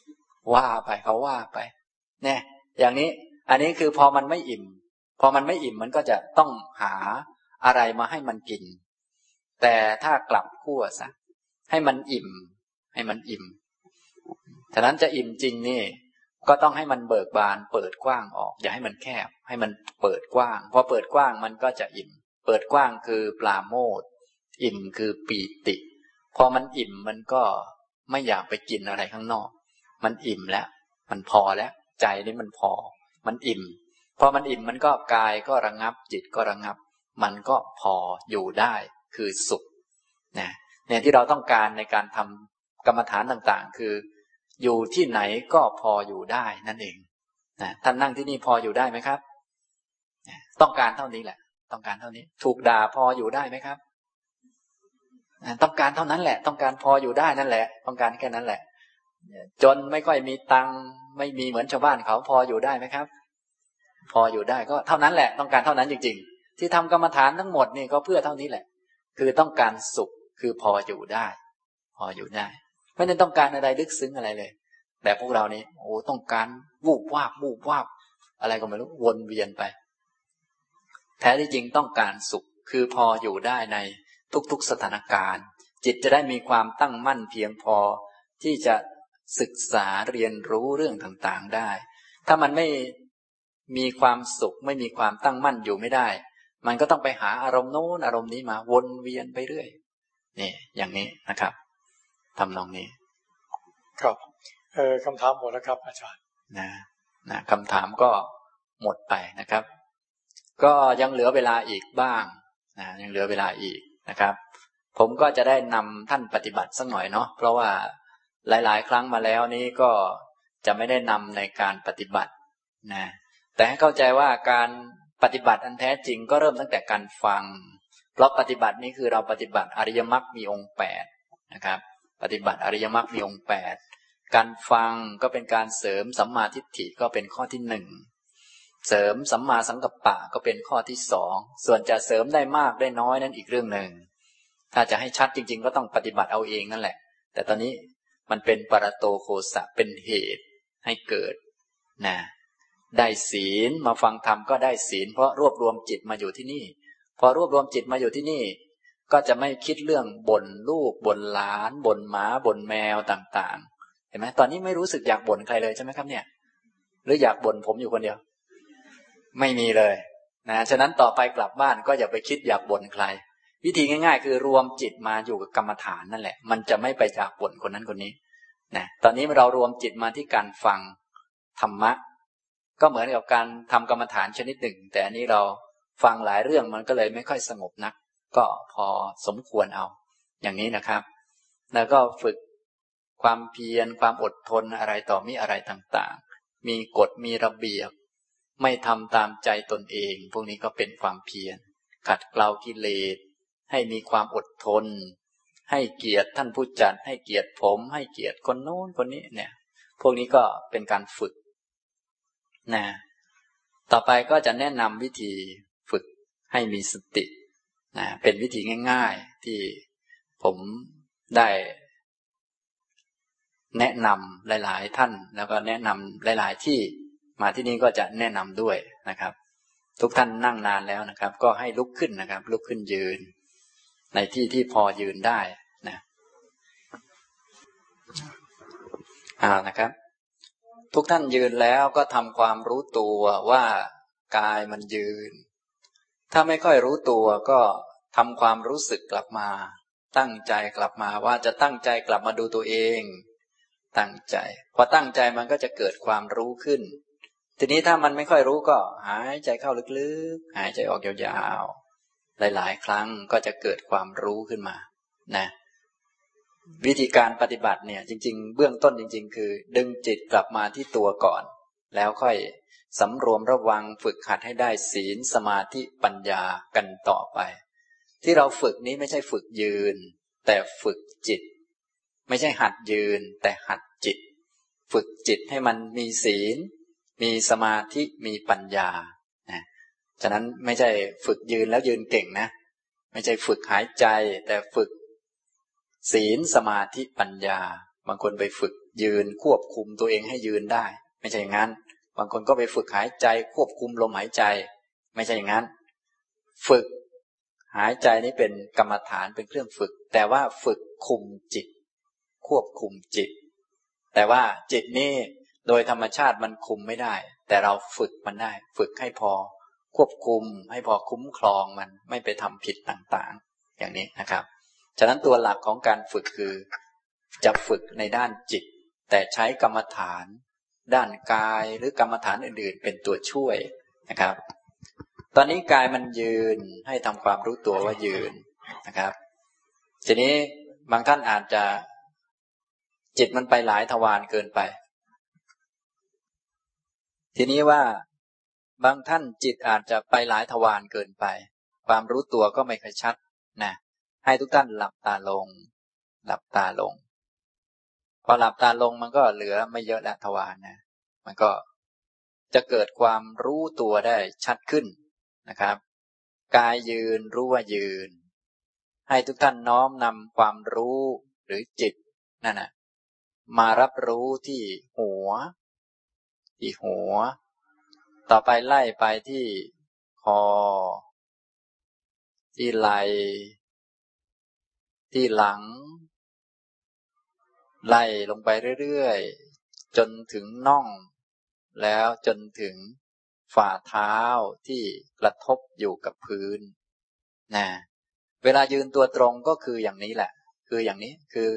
ว่าไปเขาว่าไปเนี่ยอย่างนี้อันนี้คือพอมันไม่อิ่มมันก็จะต้องหาอะไรมาให้มันกินแต่ถ้ากลับขั้วซะให้มันอิ่มฉะนั้นจะอิ่มจริงนี่ก็ต้องให้มันเบิกบานเปิดกว้างออกอย่าให้มันแคบให้มันเปิดกว้างพอเปิดกว้างมันก็จะอิ่มเปิดกว้างคือปราโมทย์อิ่มคือปีติพอมันอิ่มมันก็ไม่อยากไปกินอะไรข้างนอกมันอิ่มแล้วมันพอแล้วใจนี่มันพอมันอิ่มพอมันอิ่มมันก็กายก็ระงับจิตก็ระงับมันก็พออยู่ได้คือสุขเนี่ยที่เราต้องการในการทำกรรมฐานต่างๆคืออยู่ที่ไหนก็พออยู่ได้นั่นเองนะท่านนั่งที่นี่พออยู่ได้ไหมครับต้องการเท่านี้แหละต้องการเท่านี้ถูกด่าพออยู่ได้ไหมครับต้องการเท่านั้นแหละต้องการพออยู่ได้นั่นแหละต้องการแค่นั้นแหละจนไม่ค่อยมีตังค์ไม่มีเหมือนชาวบ้านเขาพออยู่ได้ไหมครับพออยู่ได้ก็เท่านั้นแหละต้องการเท่านั้นจริงๆที่ทำกรรมฐานทั้งหมดนี่ก็เพื่อเท่านี้แหละคือต้องการสุขคือพออยู่ได้พออยู่ได้ไม่ได้ต้องการอะไรลึกซึ้งอะไรเลยแต่พวกเรานี่โอ้ต้องการวูบวาบอะไรก็ไม่รู้วนเวียนไปแท้ที่จริงต้องการสุขคือพออยู่ได้ในทุกๆสถานการณ์จิตจะได้มีความตั้งมั่นเพียงพอที่จะศึกษาเรียนรู้เรื่องต่างๆได้ถ้ามันไม่มีความสุขไม่มีความตั้งมั่นอยู่ไม่ได้มันก็ต้องไปหาอารมณ์โน้นอารมณ์นี้มาวนเวียนไปเรื่อยนี่อย่างนี้นะครับทำนองนี้ครับคำถามหมดแล้วครับอาจารย์นะคำถามก็หมดไปนะครับก็ยังเหลือเวลาอีกบ้างยังเหลือเวลาอีกนะครับผมก็จะได้นำท่านปฏิบัติสักหน่อยเนาะเพราะว่าหลายๆครั้งมาแล้วนี้ก็จะไม่ได้นำในการปฏิบัตินะแต่ให้เข้าใจว่าการปฏิบัติอันแท้จริงก็เริ่มตั้งแต่การฟังเพราะปฏิบัตินี้คือเราปฏิบัติอริยมรรคมีองค์8นะครับปฏิบัติอริยมรรคมีองค์8การฟังก็เป็นการเสริมสัมมาทิฏฐิก็เป็นข้อที่1เสริมสัมมาสังกัปปะก็เป็นข้อที่2ส่วนจะเสริมได้มากได้น้อยนั่นอีกเรื่องหนึ่งถ้าจะให้ชัดจริงๆก็ต้องปฏิบัติเอาเองนั่นแหละแต่ตอนนี้มันเป็นปรโตโคสะเป็นเหตุให้เกิดได้ศีลมาฟังธรรมก็ได้ศีลเพราะรวบรวมจิตมาอยู่ที่นี่พอรวบรวมจิตมาอยู่ที่นี่ก็จะไม่คิดเรื่องบ่นลูกบ่นหลานบ่นหมาบ่นแมวต่างๆเห็นไหมตอนนี้ไม่รู้สึกอยากบ่นใครเลยใช่ไหมครับเนี่ยหรืออยากบ่นผมอยู่คนเดียวไม่มีเลยฉะนั้นต่อไปกลับบ้านก็อย่าไปคิดอยากบ่นใครวิธีง่ายๆคือรวมจิตมาอยู่กับกรรมฐานนั่นแหละมันจะไม่ไปอยากบ่นคนนั้นคนนี้ตอนนี้เรารวมจิตมาที่การฟังธรรมะก็เหมือนกับการทำกรรมฐานชนิดหนึ่งแต่อันนี้เราฟังหลายเรื่องมันก็เลยไม่ค่อยสงบนักก็พอสมควรเอาอย่างนี้นะครับแล้วก็ฝึกความเพียรความอดทนอะไรต่อมีอะไรต่างๆมีกฎมีระเบียบไม่ทำตามใจตนเองพวกนี้ก็เป็นความเพียรขัดเกลากิเลสให้มีความอดทนให้เกียรติท่านผู้จัดให้เกียรติผมให้เกียรติคนโน้นคนนี้เนี่ยพวกนี้ก็เป็นการฝึกต่อไปก็จะแนะนำวิธีฝึกให้มีสติเป็นวิธีง่ายๆที่ผมได้แนะนำหลายๆท่านแล้วก็แนะนำหลายๆที่มาที่นี่ก็จะแนะนำด้วยนะครับทุกท่านนั่งนานแล้วนะครับก็ให้ลุกขึ้นนะครับลุกขึ้นยืนในที่ที่พอยืนได้นะครับทุกท่านยืนแล้วก็ทำความรู้ตัวว่ากายมันยืนถ้าไม่ค่อยรู้ตัวก็ทำความรู้สึกกลับมาตั้งใจกลับมาว่าจะตั้งใจกลับมาดูตัวเองตั้งใจพอตั้งใจมันก็จะเกิดความรู้ขึ้นทีนี้ถ้ามันไม่ค่อยรู้ก็หายใจเข้าลึกๆหายใจออกยาวๆหลายๆครั้งก็จะเกิดความรู้ขึ้นมาวิธีการปฏิบัติเนี่ยจริงๆเบื้องต้นจริงๆคือดึงจิตกลับมาที่ตัวก่อนแล้วค่อยสำรวมระวังฝึกหัดให้ได้ศีลสมาธิปัญญากันต่อไปที่เราฝึกนี้ไม่ใช่ฝึกยืนแต่ฝึกจิตไม่ใช่หัดยืนแต่หัดจิตฝึกจิตให้มันมีศีลมีสมาธิมีปัญญาฉะนั้นไม่ใช่ฝึกยืนแล้วยืนเก่งนะไม่ใช่ฝึกหายใจแต่ฝึกศีลสมาธิปัญญาบางคนไปฝึกยืนควบคุมตัวเองให้ยืนได้ไม่ใช่อย่างนั้นบางคนก็ไปฝึกหายใจควบคุมลมหายใจไม่ใช่อย่างนั้นฝึกหายใจนี้เป็นกรรมฐานเป็นเครื่องฝึกแต่ว่าฝึกคุมจิตควบคุมจิตแต่ว่าจิตนี่โดยธรรมชาติมันคุมไม่ได้แต่เราฝึกมันได้ฝึกให้พอควบคุมให้พอคุ้มครองมันไม่ไปทำผิดต่างๆอย่างนี้นะครับฉะนั้นตัวหลักของการฝึกคือจะฝึกในด้านจิตแต่ใช้กรรมฐานด้านกายหรือกรรมฐานอื่นๆเป็นตัวช่วยนะครับตอนนี้กายมันยืนให้ทำความรู้ตัวว่ายืนนะครับทีนี้บางท่านอาจจะจิตมันไปหลายทวารเกินไปทีนี้ว่าบางท่านจิตอาจจะไปหลายทวารเกินไปความรู้ตัวก็ไม่ค่อยชัดนะให้ทุกท่านหลับตาลงหลับตาลงพอหลับตาลงมันก็เหลือไม่เยอะแล้วทวารนะมันก็จะเกิดความรู้ตัวได้ชัดขึ้นนะครับกายยืนรู้ว่ายืนให้ทุกท่านน้อมนำความรู้หรือจิตนั่นน่ะมารับรู้ที่หัวต่อไปไล่ไปที่คอที่ไหล่ที่หลังไล่ลงไปเรื่อยๆจนถึงน่องแล้วจนถึงฝ่าเท้าที่กระทบอยู่กับพื้นนะเวลายืนตัวตรงก็คืออย่างนี้แหละคืออย่างนี้คือ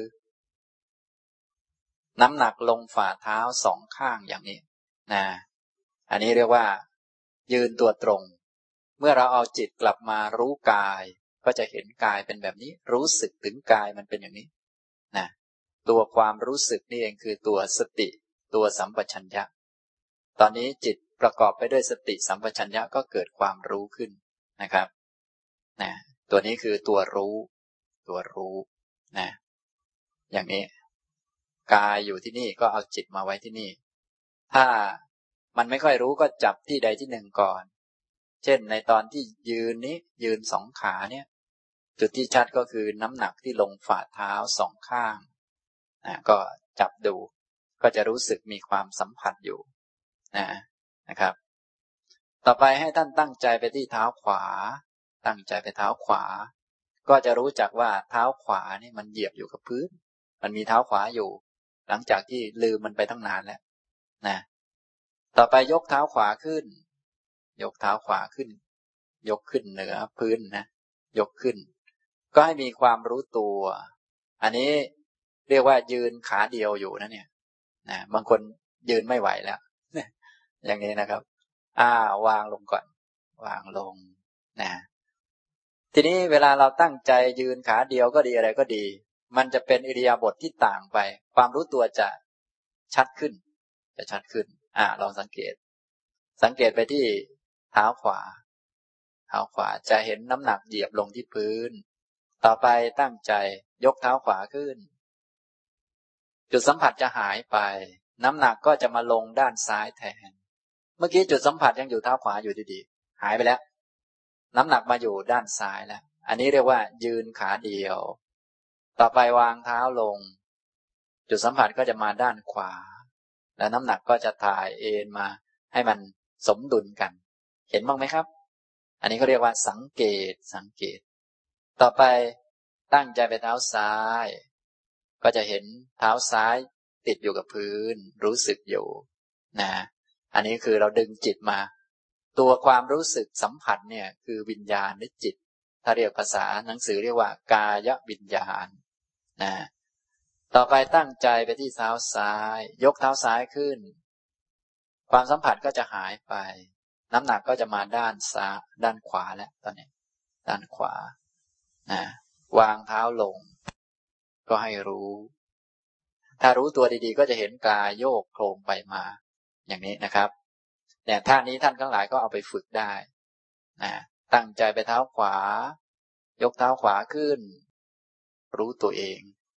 น้ำหนักลงฝ่าเท้าสองข้างอย่างนี้นะอันนี้เรียกว่ายืนตัวตรงเมื่อเราเอาจิตกลับมารู้กายก็จะเห็นกายเป็นแบบนี้รู้สึกถึงกายมันเป็นอย่างนี้นะตัวความรู้สึกนี่เองคือตัวสติตัวสัมปชัญญะตอนนี้จิตประกอบไปด้วยสติสัมปชัญญะก็เกิดความรู้ขึ้นนะครับนะตัวนี้คือตัวรู้นะอย่างนี้กายอยู่ที่นี่ก็เอาจิตมาไว้ที่นี่ถ้ามันไม่ค่อยรู้ก็จับที่ใดที่หนึ่งก่อนเช่นในตอนที่ยืนนี้ยืนสองขาเนี่ยจุดที่ชัดก็คือน้ำหนักที่ลงฝ่าเท้าสองข้างก็จับดูก็จะรู้สึกมีความสัมผัสอยู่นะครับต่อไปให้ท่านตั้งใจไปที่เท้าขวาตั้งใจไปเท้าขวาก็จะรู้จักว่าเท้าขวานี่มันเหยียบอยู่กับพื้นมันมีเท้าขวาอยู่หลังจากที่ลืมมันไปตั้งนานแล้วนะต่อไปยกเท้าขวาขึ้นยกเท้าขวาขึ้นยกขึ้นเหนือพื้นนะยกขึ้นก็ให้มีความรู้ตัวอันนี้เรียกว่ายืนขาเดียวอยู่นะเนี่ยนะบางคนยืนไม่ไหวแล้วอย่างนี้นะครับวางลงก่อนวางลงนะทีนี้เวลาเราตั้งใจยืนขาเดียวก็ดีอะไรก็ดีมันจะเป็นอิริยาบถที่ต่างไปความรู้ตัวจะชัดขึ้นลองสังเกตไปที่เท้าขวาจะเห็นน้ำหนักเหยียบลงที่พื้นต่อไปตั้งใจยกเท้าขวาขึ้นจุดสัมผัสจะหายไปน้ำหนักก็จะมาลงด้านซ้ายแทนเมื่อกี้จุดสัมผัสยังอยู่เท้าขวาอยู่ดีๆหายไปแล้วน้ำหนักมาอยู่ด้านซ้ายแล้วอันนี้เรียกว่ายืนขาเดียวต่อไปวางเท้าลงจุดสัมผัสก็จะมาด้านขวาแล้วน้ำหนักก็จะถ่ายเอ็นมาให้มันสมดุลกันเห็นบ้างไหมครับอันนี้เขาเรียกว่าสังเกตต่อไปตั้งใจไปเท้าซ้ายก็จะเห็นเท้าซ้ายติดอยู่กับพื้นรู้สึกอยู่นะอันนี้คือเราดึงจิตมาตัวความรู้สึกสัมผัสเนี่ยคือวิญญาณหรือจิตถ้าเรียกภาษาหนังสือเรียกว่ากายวิญญาณนะต่อไปตั้งใจไปที่เท้าซ้ายยกเท้าซ้ายขึ้นความสัมผัสก็จะหายไปน้ำหนักก็จะมาด้านขวาแล้วตอนนี้ด้านขวานะวางเท้าลงก็ให้รู้ถ้ารู้ตัวดีๆก็จะเห็นกายโยกโคลงไปมาอย่างนี้นะครับเนี่ยท่านี้ท่านทั้งหลายก็เอาไปฝึกได้นะตั้งใจไปเท้าขวายกเท้าขวาขึ้นรู้ตัวเอง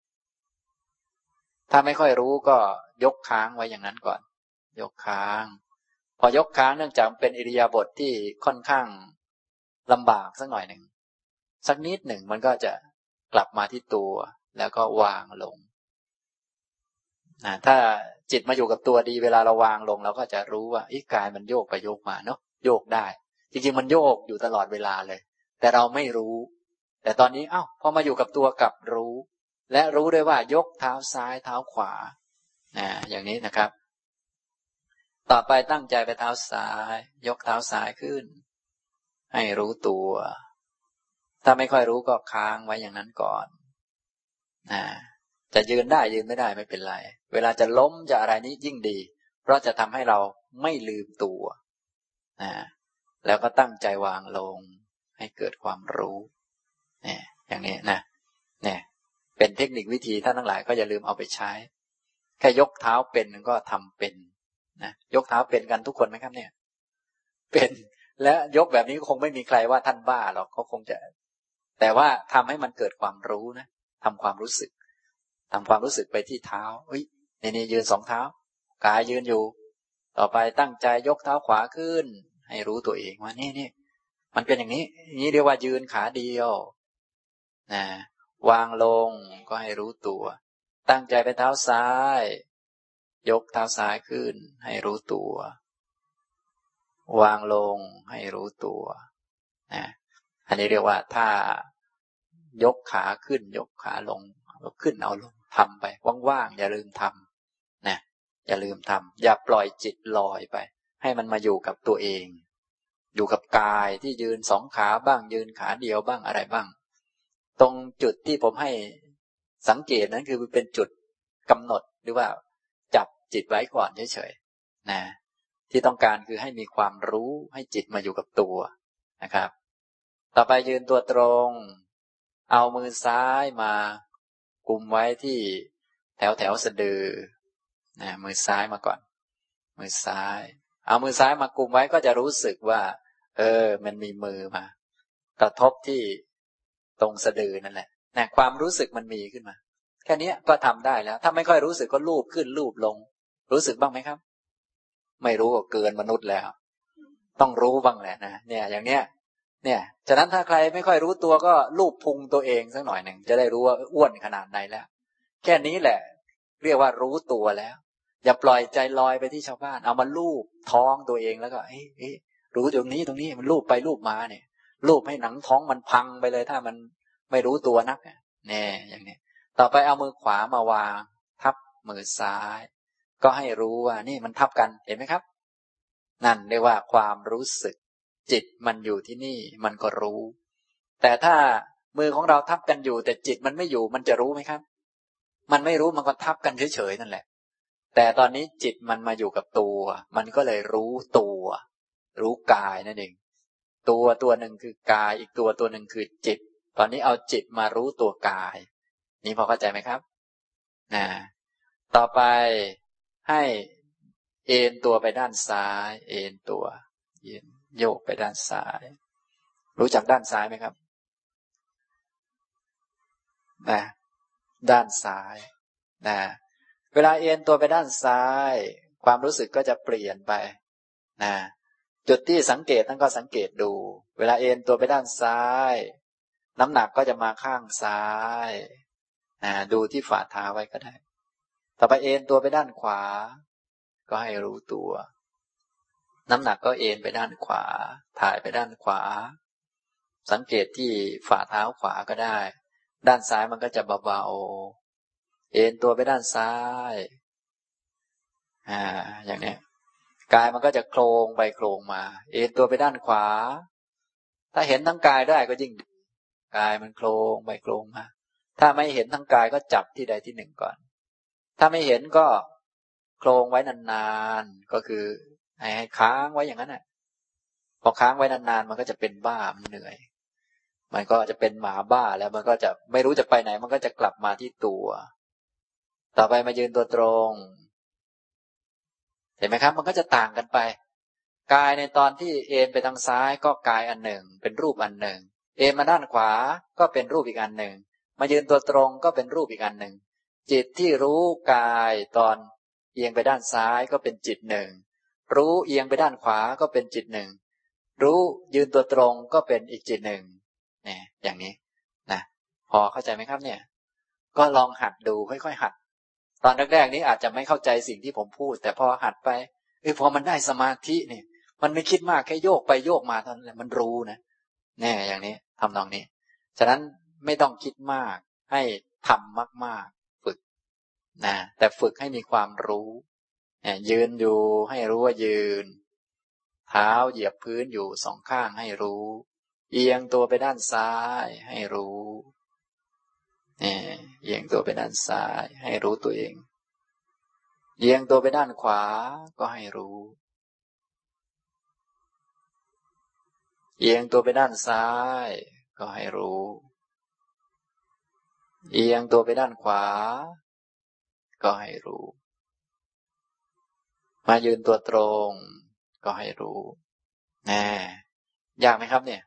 ถ้าไม่ค่อยรู้ก็ยกค้างไว้อย่างนั้นก่อนยกค้างพอยกค้างเนื่องจากเป็นอิริยาบถที่ค่อนข้างลำบากสักหน่อยหนึ่งสักนิดหนึ่งมันก็จะกลับมาที่ตัวแล้วก็วางลงถ้าจิตมาอยู่กับตัวดีเวลาเราวางลงเราก็จะรู้ว่ากายมันโยกไปโยกมาเนาะโยกได้จริงๆมันโยกอยู่ตลอดเวลาเลยแต่เราไม่รู้แต่ตอนนี้พอมาอยู่กับตัวกับรู้และรู้ด้วยว่ายกเท้าซ้ายเท้าขวาอย่างนี้นะครับต่อไปตั้งใจไปเท้าซ้ายยกเท้าซ้ายขึ้นให้รู้ตัวถ้าไม่ค่อยรู้ก็ค้างไว้อย่างนั้นก่อนจะยืนได้ยืนไม่ได้ไม่เป็นไรเวลาจะล้มจะอะไรนี้ยิ่งดีเพราะจะทำให้เราไม่ลืมตัวแล้วก็ตั้งใจวางลงให้เกิดความรู้อย่างนี้นะเป็นเทคนิควิธีท่านทั้งหลายก็อย่าลืมเอาไปใช้แค่ยกเท้าเป็นก็ทำเป็นนะยกเท้าเป็นกันทุกคนไหมครับเนี่ยเป็นและยกแบบนี้คงไม่มีใครว่าท่านบ้าหรอกเขาคงจะแต่ว่าทำให้มันเกิดความรู้นะทำความรู้สึกไปที่เท้านี่ยืนสองเท้ากายยืนอยู่ต่อไปตั้งใจยกเท้าขวาขึ้นให้รู้ตัวเองว่านี่มันเป็นอย่างนี้เรียกว่ายืนขาเดียววางลงก็ให้รู้ตัวตั้งใจไปเท้าซ้ายยกเท้าซ้ายขึ้นให้รู้ตัววางลงให้รู้ตัวอันนี้เรียกว่าถ้ายกขาขึ้นยกขาลงก็ขึ้นเอาลงทำไปว่างๆอย่าลืมทำอย่าลืมทำอย่าปล่อยจิตลอยไปให้มันมาอยู่กับตัวเองอยู่กับกายที่ยืนสองขาบ้างยืนขาเดียวบ้างอะไรบ้างตรงจุดที่ผมให้สังเกตนั้นคือเป็นจุดกำหนดหรือว่าจับจิตไว้ก่อนเฉยๆที่ต้องการคือให้มีความรู้ให้จิตมาอยู่กับตัวนะครับต่อไปยืนตัวตรงเอามือซ้ายมากุมไว้ที่แถวสะดือมือซ้ายมาก่อนมือซ้ายเอามือซ้ายมากุมไว้ก็จะรู้สึกว่ามันมีมือมากระทบที่ตรงสะดือนั่นแหละความรู้สึกมันมีขึ้นมาแค่นี้ก็ทำได้แล้วถ้าไม่ค่อยรู้สึกก็ลูบขึ้นลูบลงรู้สึกบ้างไหมครับไม่รู้ก็เกินมนุษย์แล้วต้องรู้บ้างแหละนะอย่างเนี้ยฉะนั้นถ้าใครไม่ค่อยรู้ตัวก็ลูบพุงตัวเองสักหน่อยหนึ่งจะได้รู้ว่าอ้วนขนาดไหนแล้วแค่นี้แหละเรียกว่ารู้ตัวแล้วอย่าปล่อยใจลอยไปที่ชาวบ้านเอามาลูบท้องตัวเองแล้วก็รู้ตรงนี้มันลูบไปลูบมาเนี่ยลูบให้หนังท้องมันพังไปเลยถ้ามันไม่รู้ตัวนักอย่างนี้ต่อไปเอามือขวามาวางทับมือซ้ายก็ให้รู้ว่านี่มันทับกันเห็นไหมครับนั่นเรียกว่าความรู้สึกจิตมันอยู่ที่นี่มันก็รู้แต่ถ้ามือของเราทับกันอยู่แต่จิตมันไม่อยู่มันจะรู้ไหมครับมันไม่รู้มันก็ทับกันเฉยๆนั่นแหละแต่ตอนนี้จิตมันมาอยู่กับตัวมันก็เลยรู้ตัวรู้กายนั่นเองตัวหนึ่งคือกายอีกตัวหนึ่งคือจิตตอนนี้เอาจิตมารู้ตัวกายนี่พอเข้าใจไหมครับต่อไปให้เอ็นตัวไปด้านซ้ายเอ็นตัวโยกไปด้านซ้ายรู้จักด้านซ้ายไหมครับด้านซ้ายเวลาเอ็นตัวไปด้านซ้ายความรู้สึกก็จะเปลี่ยนไปจุดที่สังเกตนั่นก็สังเกตดูเวลาเอ็นตัวไปด้านซ้ายน้ำหนักก็จะมาข้างซ้ายดูที่ฝ่าเท้าไว้ก็ได้ต่อไปเอ็นตัวไปด้านขวาก็ให้รู้ตัวน้ำหนักก็เอ็นไปด้านขวาถ่ายไปด้านขวาสังเกตที่ฝ่าเท้าขวาก็ได้ด้านซ้ายมันก็จะเบาๆเอ็นตัวไปด้านซ้ายอย่างนี้กายมันก็จะโครงไปโครงมาเอ็นตัวไปด้านขวาถ้าเห็นทั้งกายได้ก็ยิ่งกายมันโครงไปโครงมาถ้าไม่เห็นทั้งกายก็จับที่ใดที่หนึ่งก่อนถ้าไม่เห็นก็โครงไว้นานๆก็คือให้ค้างไว้อย่างนั้นน่ะพอค้างไว้นานๆมันก็จะเป็นบ้ามันเหนื่อยมันก็จะเป็นหมาบ้าแล้วมันก็จะไม่รู้จะไปไหนมันก็จะกลับมาที่ตัวต่อไปมายืนตัวตรงเห็นไหมครับมันก็จะต่างกันไปกายในตอนที่เอ็นไปทางซ้ายก็กายอันหนึ่งเป็นรูปอันหนึ่งเอ็นมาด้านขวาก็เป็นรูปอีกอันหนึ่งมายืนตัวตรงก็เป็นรูปอีกอันหนึ่งจิตที่รู้กายตอนเอียงไปด้านซ้ายก็เป็นจิตหนึ่งรู้เอียงไปด้านขวาก็เป็นจิตหนึ่งรู้ยืนตัวตรงก็เป็นอีกจิตหนึ่งอย่างนี้พอเข้าใจไหมครับก็ลองหัดดูค่อยๆหัดตอนแรกๆนี้อาจจะไม่เข้าใจสิ่งที่ผมพูดแต่พอหัดไปพอมันได้สมาธิเนี่ยมันไม่คิดมากแค่โยกไปโยกมาเท่านั้นแหละมันรู้นะแน่อย่างนี้ทำนองนี้ฉะนั้นไม่ต้องคิดมากให้ทำมากๆฝึกนะแต่ฝึกให้มีความรู้ยืนอยู่ให้รู้ว่ายืนเท้าเหยียบพื้นอยู่สองข้างให้รู้เอียงตัวไปด้านซ้ายให้รู้เอียงตัวไปด้านซ้ายให้รู้ตัวเองเอียงตัวไปด้านขวาก็ให้รู้เอียงตัวไปด้านซ้ายก็ให้รู้เอียงตัวไปด้านขวาก็ให้รู้มายืนตัวตรงก็ให้รู้ยากไหมครับเนี่ย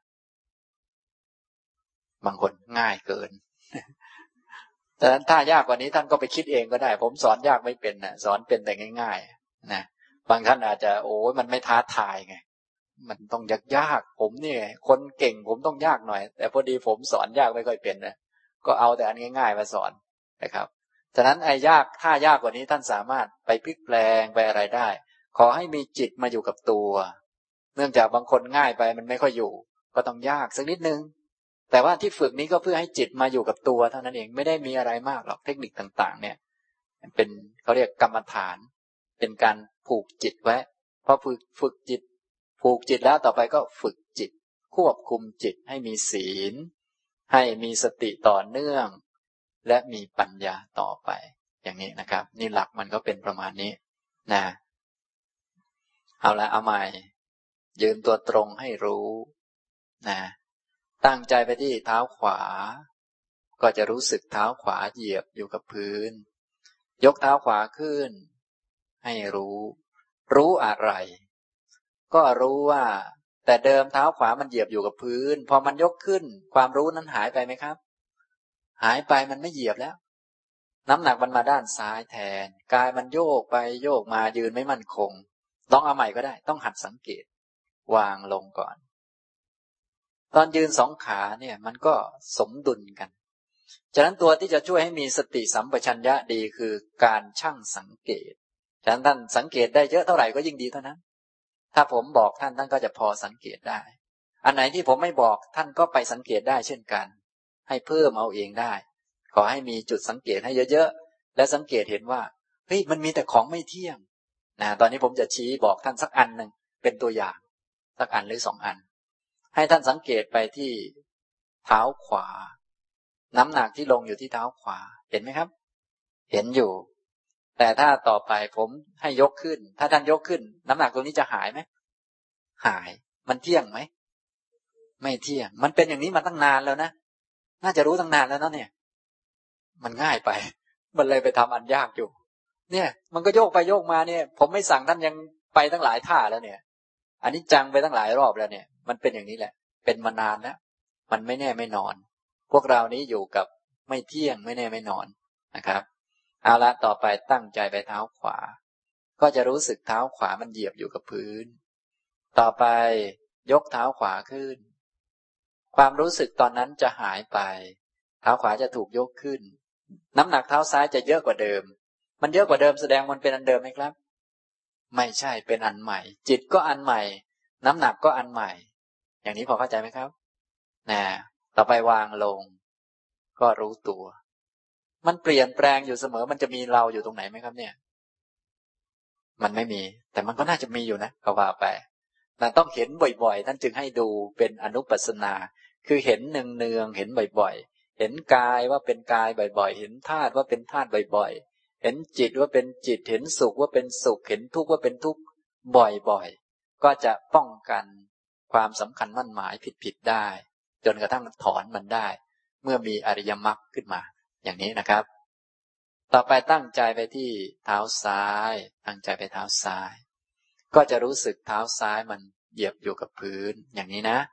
บางคนง่ายเกินแต่นั้นถ้ายากกว่านี้ท่านก็ไปคิดเองก็ได้ผมสอนยากไม่เป็นนะสอนเป็นแต่ง่ายๆนะบางท่านอาจจะโอ้ยมันไม่ท้าทายไงมันต้องยากผมเนี่ยคนเก่งผมต้องยากหน่อยแต่พอดีผมสอนยากไม่ค่อยเป็นนะก็เอาแต่อันง่ายๆมาสอนนะครับฉะนั้นไอ้ยากถ้ายากกว่านี้ท่านสามารถไปพลิกแปลงไปอะไรได้ขอให้มีจิตมาอยู่กับตัวเนื่องจากบางคนง่ายไปมันไม่ค่อยอยู่ก็ต้องยากสักนิดนึงแต่ว่าที่ฝึกนี้ก็เพื่อให้จิตมาอยู่กับตัวเท่านั้นเองไม่ได้มีอะไรมากหรอกเทคนิคต่างๆเนี่ยเป็นเขาเรียกกรรมฐานเป็นการผูกจิตไว้พอฝึกจิตผูกจิตแล้วต่อไปก็ฝึกจิตควบคุมจิตให้มีศีลให้มีสติต่อเนื่องและมีปัญญาต่อไปอย่างนี้นะครับนี่หลักมันก็เป็นประมาณนี้นะเอาละเอาใหม่ยืนตัวตรงให้รู้นะตั้งใจไปที่เท้าขวาก็จะรู้สึกเท้าขวาเหยียบอยู่กับพื้นยกเท้าขวาขึ้นให้รู้อะไรก็รู้ว่าแต่เดิมเท้าขวามันเหยียบอยู่กับพื้นพอมันยกขึ้นความรู้นั้นหายไปไหมครับหายไปมันไม่เหยียบแล้วน้ำหนักมันมาด้านซ้ายแทนกายมันโยกไปโยกมายืนไม่มั่นคงลองเอาใหม่ก็ได้ต้องหัดสังเกตวางลงก่อนตอนยืนสองขาเนี่ยมันก็สมดุลกันฉะนั้นตัวที่จะช่วยให้มีสติสัมปชัญญะดีคือการชั่งสังเกตฉะนั้นท่านสังเกตได้เยอะเท่าไหร่ก็ยิ่งดีเท่านั้นถ้าผมบอกท่านก็จะพอสังเกตได้อันไหนที่ผมไม่บอกท่านก็ไปสังเกตได้เช่นกันให้เพิ่มเอาเองได้ขอให้มีจุดสังเกตให้เยอะๆและสังเกตเห็นว่าเฮ้ยมันมีแต่ของไม่เที่ยงนะตอนนี้ผมจะชี้บอกท่านสักอันหนึ่งเป็นตัวอย่างสักอันหรือ2 อันให้ท่านสังเกตไปที่เท้าขวาน้ำหนักที่ลงอยู่ที่เท้าขวาเห็นไหมครับเห็นอยู่แต่ถ้าต่อไปผมให้ยกขึ้นถ้าท่านยกขึ้นน้ำหนักตรงนี้จะหายไหมหายมันเที่ยงไหมไม่เที่ยงมันเป็นอย่างนี้มาตั้งนานแล้วนะน่าจะรู้ตั้งนานแล้วนะเนี่ยมันง่ายไปมันเลยไปทำอันยากอยู่เนี่ยมันก็โยกไปโยกมาเนี่ยผมไม่สั่งท่านยังไปตั้งหลายท่าแล้วเนี่ยอันนี้จังไปตั้งหลายรอบแล้วเนี่ยมันเป็นอย่างนี้แหละเป็นมานานแล้วมันไม่แน่ไม่นอนพวกเรานี้อยู่กับไม่เที่ยงไม่แน่ไม่นอนนะครับเอาละต่อไปตั้งใจไปเท้าขวาก็จะรู้สึกเท้าขวามันเหยียบอยู่กับพื้นต่อไปยกเท้าขวาขึ้นความรู้สึกตอนนั้นจะหายไปเท้าขวาจะถูกยกขึ้นน้ำหนักเท้าซ้ายจะเยอะกว่าเดิมมันเยอะกว่าเดิมแสดงมันเป็นอันเดิมไหมครับไม่ใช่เป็นอันใหม่จิตก็อันใหม่น้ำหนักก็อันใหม่อย่างนี้พอเข้าใจไหมครับต่อไปวางลงก็รู้ตัวมันเปลี่ยนแปลงอยู่เสมอมันจะมีเราอยู่ตรงไหนไหมครับเนี่ยมันไม่มีแต่มันก็น่าจะมีอยู่นะก็ว่าไปมันต้องเห็นบ่อยๆท่านจึงให้ดูเป็นอนุปัสสนาคือเห็นเนืองๆเห็นบ่อยๆเห็นกายว่าเป็นกายบ่อยๆเห็นธาตุว่าเป็นธาตุบ่อยๆเห็นจิตว่าเป็นจิตเห็นสุขว่าเป็นสุขเห็นทุกข์ว่าเป็นทุกข์บ่อยๆก็จะป้องกันความสำคัญมั่นหมายผิดๆได้จนกระทั่งถอนมันได้เมื่อมีอริยมรรคขึ้นมาอย่างนี้นะครับต่อไปตั้งใจไปที่เท้าซ้ายตั้งใจไปเท้าซ้ายก็จะรู้สึกเท้าซ้ายมันเหยียบอยู่กับพื้นอย่างนี้นะ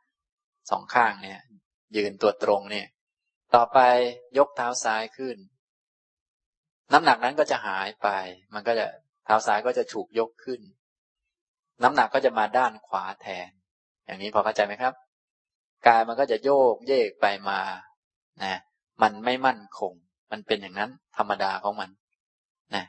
2 ข้างเนี่ยยืนตัวตรงเนี่ยต่อไปยกเท้าซ้ายขึ้นน้ำหนักนั้นก็จะหายไปมันก็จะเท้าซ้ายก็จะถูกยกขึ้นน้ำหนักก็จะมาด้านขวาแทนอย่างนี้พอเข้าใจไหมครับกายมันก็จะโยกเยกไปมานะมันไม่มั่นคงมันเป็นอย่างนั้นธรรมดาของมันนะ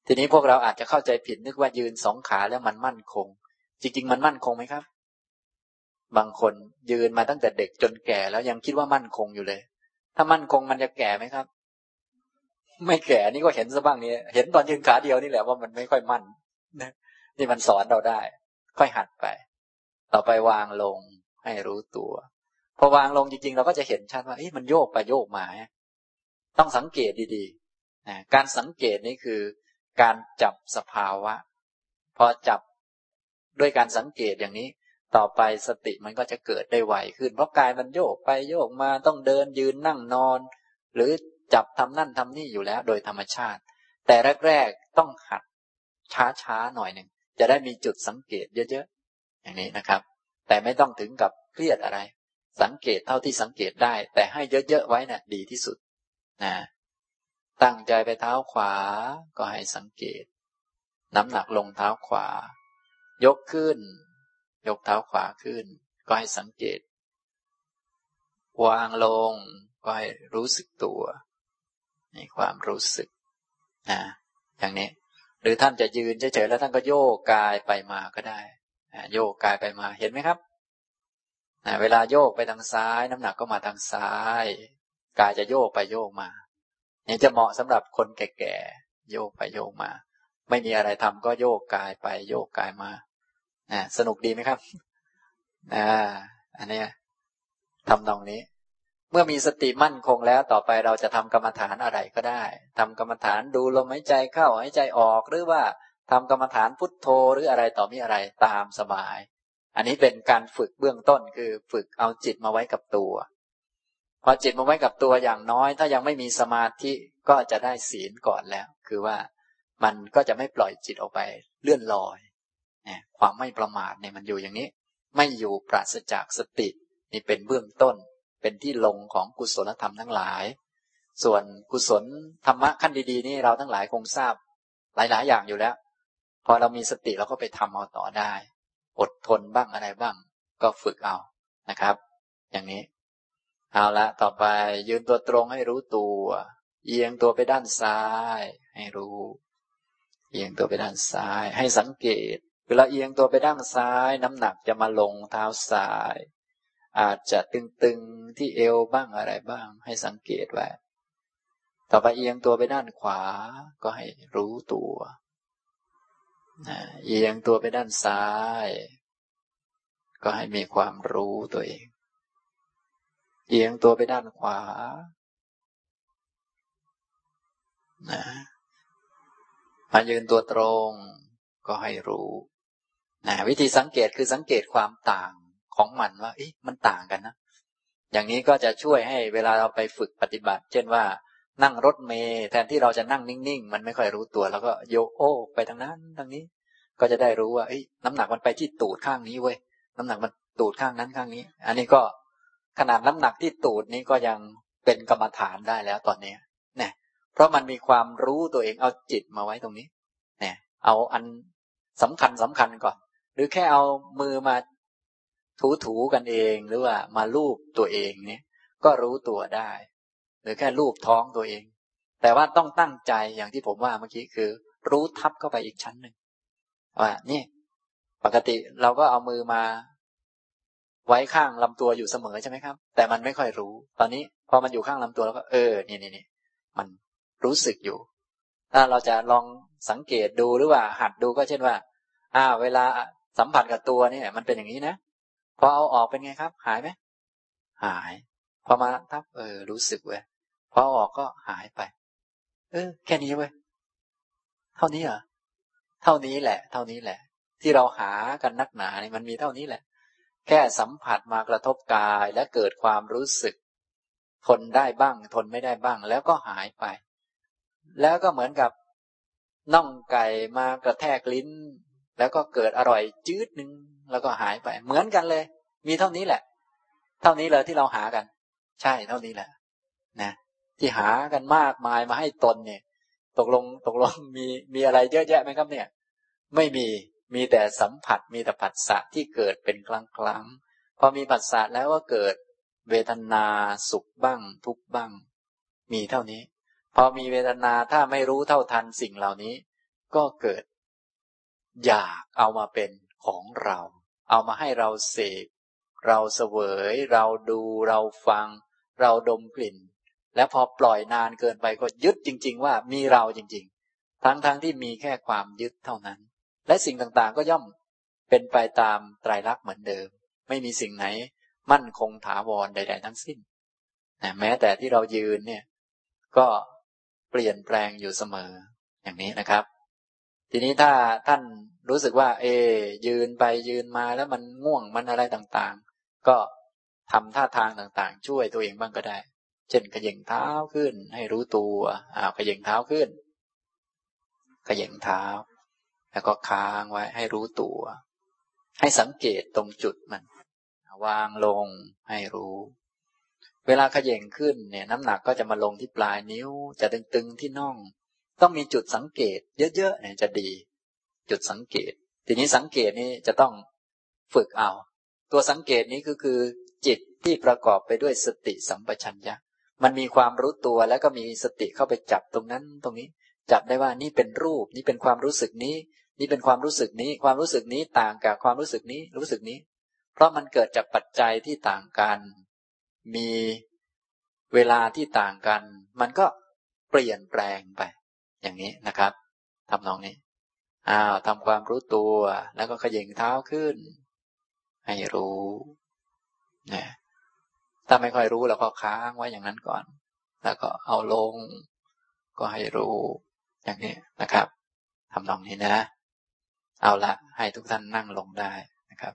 ทีนี้พวกเราอาจจะเข้าใจผิดนึกว่ายืนสองขาแล้วมันมั่นคงจริงๆมันมั่นคงไหมครับบางคนยืนมาตั้งแต่เด็กจนแก่แล้วยังคิดว่ามั่นคงอยู่เลยถ้ามั่นคงมันจะแก่ไหมครับไม่แก่นี่ก็เห็นซะบ้างนี่เห็นตอนยืนขาเดียวนี่แหละว่ามันไม่ค่อยมั่นนะนี่มันสอนเราได้ค่อยหัดไปต่อไปวางลงให้รู้ตัวพอวางลงจริงๆเราก็จะเห็นชัดว่ามันโยกไปโยกมาต้องสังเกตดีๆนะการสังเกตนี่คือการจับสภาวะพอจับด้วยการสังเกตอย่างนี้ต่อไปสติมันก็จะเกิดได้ไวขึ้นเพราะกายมันโยกไปโยกมาต้องเดินยืนนั่งนอนหรือจับทำนั่นทำนี่อยู่แล้วโดยธรรมชาติแต่แรกๆต้องหัดช้าๆหน่อยหนึ่งจะได้มีจุดสังเกตเยอะๆอย่างนี้นะครับแต่ไม่ต้องถึงกับเครียดอะไรสังเกตเท่าที่สังเกตได้แต่ให้เยอะๆไว้น่ะดีที่สุดนะตั้งใจไปเท้าขวาก็ให้สังเกตน้ำหนักลงเท้าขวายกขึ้นยกเท้าขวาขึ้นก็ให้สังเกตวางลงก็ให้รู้สึกตัวมีความรู้สึกอย่างนี้หรือท่านจะยืนเฉยๆแล้วท่านก็โยกกายไปมาก็ได้โยกกายไปมาเห็นไหมครับเวลาโยกไปทางซ้ายน้ำหนักก็มาทางซ้ายกายจะโยกไปโยกมาเนี่ยจะเหมาะสำหรับคนแก่ๆโยกไปโยกมาไม่มีอะไรทำก็โยกกายไปโยกกายมาสนุกดีไหมครับอันนี้ทำตรงนี้เมื่อมีสติมั่นคงแล้วต่อไปเราจะทำกรรมฐานอะไรก็ได้ทำกรรมฐานดูลมหายใจเข้าหายใจออกหรือว่าทำกรรมฐานพุทโธหรืออะไรต่อมีอะไรตามสบายอันนี้เป็นการฝึกเบื้องต้นคือฝึกเอาจิตมาไว้กับตัวพอจิตมาไว้กับตัวอย่างน้อยถ้ายังไม่มีสมาธิก็จะได้ศีลก่อนแล้วคือว่ามันก็จะไม่ปล่อยจิตออกไปเลื่อนลอยความไม่ประมาทเนี่ยมันอยู่อย่างนี้ไม่อยู่ปราศจากสตินี่เป็นเบื้องต้นเป็นที่ลงของกุศลธรรมทั้งหลายส่วนกุศลธรรมะขั้นดีๆนี่เราทั้งหลายคงทราบหลายๆอย่างอยู่แล้วพอเรามีสติเราก็ไปทำเอาต่อได้อดทนบ้างอะไรบ้างก็ฝึกเอานะครับอย่างนี้เอาละต่อไปยืนตัวตรงให้รู้ตัวเอียงตัวไปด้านซ้ายให้รู้เอียงตัวไปด้านซ้ายให้สังเกตเวลาเอียงตัวไปด้านซ้ายน้ำหนักจะมาลงเท้าซ้ายอาจจะตึงๆที่เอวบ้างอะไรบ้างให้สังเกตไว้ต่อไปเอียงตัวไปด้านขวาก็ให้รู้ตัวเอียงตัวไปด้านซ้ายก็ให้มีความรู้ตัวเองเอียงตัวไปด้านขวามายืนตัวตรงก็ให้รู้วิธีสังเกตคือสังเกตความต่างของมันว่ามันต่างกันนะอย่างนี้ก็จะช่วยให้เวลาเราไปฝึกปฏิบัติเช่นว่านั่งรถเมล์แทนที่เราจะนั่งนิ่งๆมันไม่ค่อยรู้ตัวแล้วก็โยกไปทางนั้นทางนี้ก็จะได้รู้ว่าน้ำหนักมันไปที่ตูดข้างนี้เว้ยน้ำหนักมันตูดข้างนั้นข้างนี้อันนี้ก็ขนาดน้ำหนักที่ตูดนี้ก็ยังเป็นกรรมฐานได้แล้วตอนนี้เนี่ยเพราะมันมีความรู้ตัวเองเอาจิตมาไว้ตรงนี้เนี่ยเอาอันสำคัญก่อนหรือแค่เอามือมาถูกันเองหรือว่ามาลูบตัวเองเนี่ยก็รู้ตัวได้หรือแค่ลูบท้องตัวเองแต่ว่าต้องตั้งใจอย่างที่ผมว่าเมื่อกี้คือรู้ทับเข้าไปอีกชั้นหนึ่งว่านี่ปกติเราก็เอามือมาไว้ข้างลำตัวอยู่เสมอใช่ไหมครับแต่มันไม่ค่อยรู้ตอนนี้พอมันอยู่ข้างลำตัวแล้วก็นี่มันรู้สึกอยู่ถ้าเราจะลองสังเกตดูหรือว่าหัดดูก็เช่นว่าเวลาสัมผัสกับตัวเนี่ยมันเป็นอย่างนี้นะพอเอาออกเป็นไงครับหายไหมหายพอมาทับรู้สึกเว้ยพอออกก็หายไปแค่นี้เว้ยเท่านี้เหรอเท่านี้แหละที่เราหากันนักหนานี่มันมีเท่านี้แหละแค่สัมผัสมากระทบกายและเกิดความรู้สึกทนได้บ้างทนไม่ได้บ้างแล้วก็หายไปแล้วก็เหมือนกับน่องไก่มากระแทกลิ้นแล้วก็เกิดอร่อยจืดนึงแล้วก็หายไปเหมือนกันเลยมีเท่านี้แหละเท่านี้เลยที่เราหากันใช่เท่านี้แหละนะที่หากันมากมายมาให้ตนเนี่ยตกลงมีอะไรเยอะแยะไหมครับเนี่ยไม่มีแต่สัมผัสมีแต่ผัสสะที่เกิดเป็นครั้งพอมีผัสสะแล้วก็เกิดเวทนาสุขบ้างทุกข์บ้างมีเท่านี้พอมีเวทนาถ้าไม่รู้เท่าทันสิ่งเหล่านี้ก็เกิดอยากเอามาเป็นของเราเอามาให้เราเสพเราเสวยเราดูเราฟังเราดมกลิ่นและพอปล่อยนานเกินไปก็ยึดจริงๆว่ามีเราจริงๆทั้งที่มีแค่ความยึดเท่านั้นและสิ่งต่างๆก็ย่อมเป็นไปตามไตรลักษณ์เหมือนเดิมไม่มีสิ่งไหนมั่นคงถาวรใดๆทั้งสิ้นแม้แต่ที่เรายืนเนี่ยก็เปลี่ยนแปลงอยู่เสมออย่างนี้นะครับทีนี้ถ้าท่านรู้สึกว่ายืนไปยืนมาแล้วมันง่วงมันอะไรต่างๆก็ทำท่าทางต่างๆช่วยตัวเองบ้างก็ได้เช่นเขย่งเท้าขึ้นให้รู้ตัวเขย่งเท้าขึ้นเขย่งเท้าแล้วก็ค้างไว้ให้รู้ตัวให้สังเกตตรงจุดมันวางลงให้รู้เวลาเขย่งขึ้นเนี่ยน้ำหนักก็จะมาลงที่ปลายนิ้วจะตึงๆที่น่องต้องมีจุดสังเกตเยอะๆเนี่ยจะดีจุดสังเกตทีนี้สังเกตนี้จะต้องฝึกเอาตัวสังเกตนี้ก็คือจิตที่ประกอบไปด้วยสติสัมปชัญญะมันมีความรู้ตัวแล้วก็มีสติเข้าไปจับตรงนั้นตรงนี้จับได้ว่านี่เป็นรูปนี่เป็นความรู้สึกนี้นี่เป็นความรู้สึกนี้ความรู้สึกนี้ต่างกับความรู้สึกนี้รู้สึกนี้เพราะมันเกิดจากปัจจัยที่ต่างกันมีเวลาที่ต่างกันมันก็เปลี่ยนแปลงไปอย่างนี้นะครับทำนองนี้ทำความรู้ตัวแล้วก็เขย่งเท้าขึ้นให้รู้นะถ้าไม่ค่อยรู้เราก็ค้างไว้อย่างนั้นก่อนแล้วก็เอาลงก็ให้รู้อย่างนี้นะครับทำนองนี้นะเอาละให้ทุกท่านนั่งลงได้นะครับ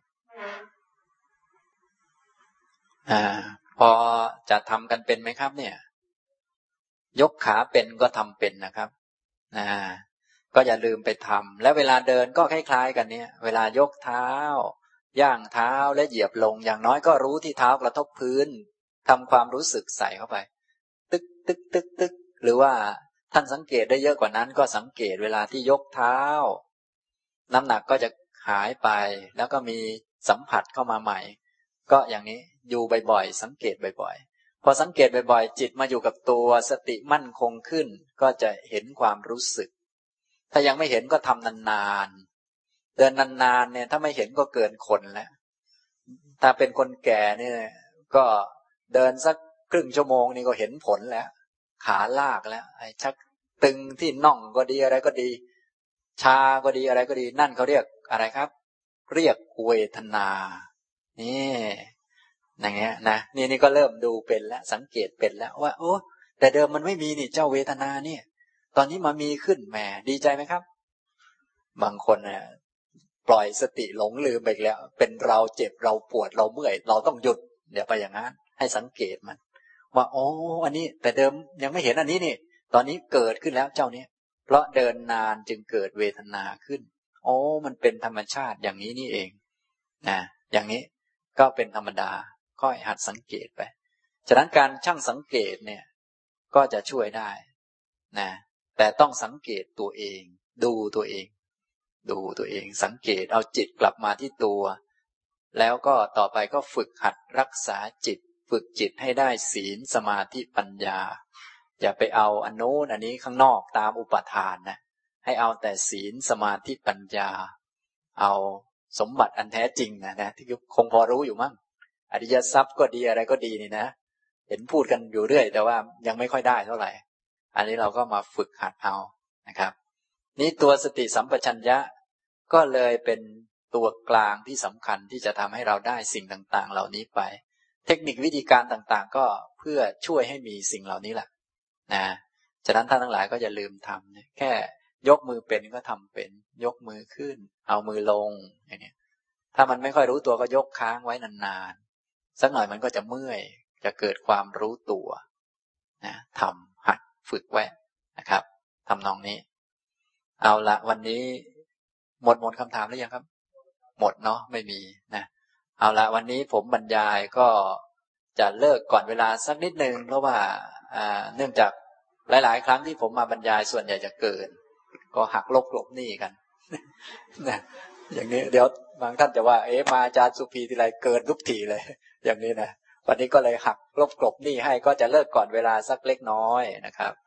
พอจะทำกันเป็นไหมครับเนี่ยยกขาเป็นก็ทำเป็นนะครับก็อย่าลืมไปทำและเวลาเดินก็คล้ายๆกันเนี่ยเวลายกเท้าย่างเท้าและเหยียบลงอย่างน้อยก็รู้ที่เท้ากระทบพื้นทำความรู้สึกใส่เข้าไปตึกตึกตึกตึกหรือว่าท่านสังเกตได้เยอะกว่านั้นก็สังเกตเวลาที่ยกเท้าน้ำหนักก็จะหายไปแล้วก็มีสัมผัสเข้ามาใหม่ก็อย่างนี้อยู่บ่อยๆสังเกตบ่อยๆพอสังเกตบ่อยๆจิตมาอยู่กับตัวสติมั่นคงขึ้นก็จะเห็นความรู้สึกถ้ายังไม่เห็นก็ทำนานๆเดินนานๆเนี่ยถ้าไม่เห็นก็เกินคนแล้วถ้าเป็นคนแก่เนี่ยก็เดินสักครึ่งชั่วโมงนี่ก็เห็นผลแล้วขาลากแล้วไอ้ชักตึงที่น่องก็ดีอะไรก็ดีชาก็ดีอะไรก็ดีนั่นเขาเรียกอะไรครับเรียกเวทนานี่อย่างเงี้ยนะนี่ก็เริ่มดูเป็นแล้วสังเกตเป็นแล้วว่าโอ้แต่เดิมมันไม่มีนี่เจ้าเวทนาเนี่ยตอนนี้มามีขึ้นแหมดีใจไหมครับบางคนเนี่ยปล่อยสติหลงลืมไปแล้วเป็นเราเจ็บเราปวดเราเมื่อยเราต้องหยุดเดี๋ยวไปอย่างนั้นให้สังเกตมันว่าโอ้อันนี้แต่เดิมยังไม่เห็นอันนี้นี่ตอนนี้เกิดขึ้นแล้วเจ้านี้เพราะเดินนานจึงเกิดเวทนาขึ้นโอ้มันเป็นธรรมชาติอย่างนี้นี่เองนะอย่างนี้ก็เป็นธรรมดาค่อยหัดสังเกตไปฉะนั้นการชั่งสังเกตเนี่ยก็จะช่วยได้นะแต่ต้องสังเกตตัวเองดูตัวเองสังเกตเอาจิตกลับมาที่ตัวแล้วก็ต่อไปก็ฝึกหัดรักษาจิตฝึกจิตให้ได้ศีลสมาธิปัญญาอย่าไปเอาอันโน้นอันนี้ข้างนอกตามอุปทานนะให้เอาแต่ศีลสมาธิปัญญาเอาสมบัติอันแท้จริงนะที่คงพอรู้อยู่มั้งอริยทรัพย์ก็ดีอะไรก็ดีนี่นะเห็นพูดกันอยู่เรื่อยแต่ว่ายังไม่ค่อยได้เท่าไหร่อันนี้เราก็มาฝึกหัดเอานะครับนี่ตัวสติสัมปชัญญะก็เลยเป็นตัวกลางที่สำคัญที่จะทำให้เราได้สิ่งต่างๆเหล่านี้ไปเทคนิควิธีการต่างๆก็เพื่อช่วยให้มีสิ่งเหล่านี้แหละนะฉะนั้นท่านทั้งหลายก็อย่าลืมทำแค่ยกมือเป็นก็ทำเป็นยกมือขึ้นเอามือลงอย่างนี้ถ้ามันไม่ค่อยรู้ตัวก็ยกค้างไว้นานๆสักหน่อยมันก็จะเมื่อยจะเกิดความรู้ตัวนะทำหัดฝึกไว้นะครับทำนองนี้เอาละวันนี้หมดคำถามหรือยังครับหมดเนาะไม่มีนะเอาละวันนี้ผมบรรยายก็จะเลิกก่อนเวลาสักนิดนึงเพราะว่าเนื่องจากหลายๆครั้งที่ผมมาบรรยายส่วนใหญ่จะเกินก็หักลบกลบหนี้กันนะอย่างนี้เดี๋ยวบางท่านจะว่ามาอาจารย์สุภีทีไรเกินทุกทีเลยอย่างนี้นะวันนี้ก็เลยหักลบกลบหนี้ให้ก็จะเลิกก่อนเวลาสักเล็กน้อยนะครับ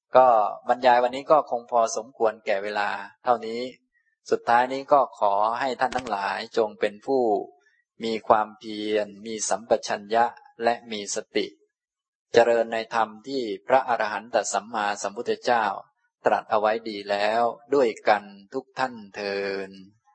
ก็บรรยายวันนี้ก็คงพอสมควรแก่เวลาเท่านี้สุดท้ายนี้ก็ขอให้ท่านทั้งหลายจงเป็นผู้มีความเพียรมีสัมปชัญญะและมีสติเจริญในธรรมที่พระอรหันตสัมมาสัมพุทธเจ้าตรัสเอาไว้ดีแล้วด้วยกันทุกท่านเทอญ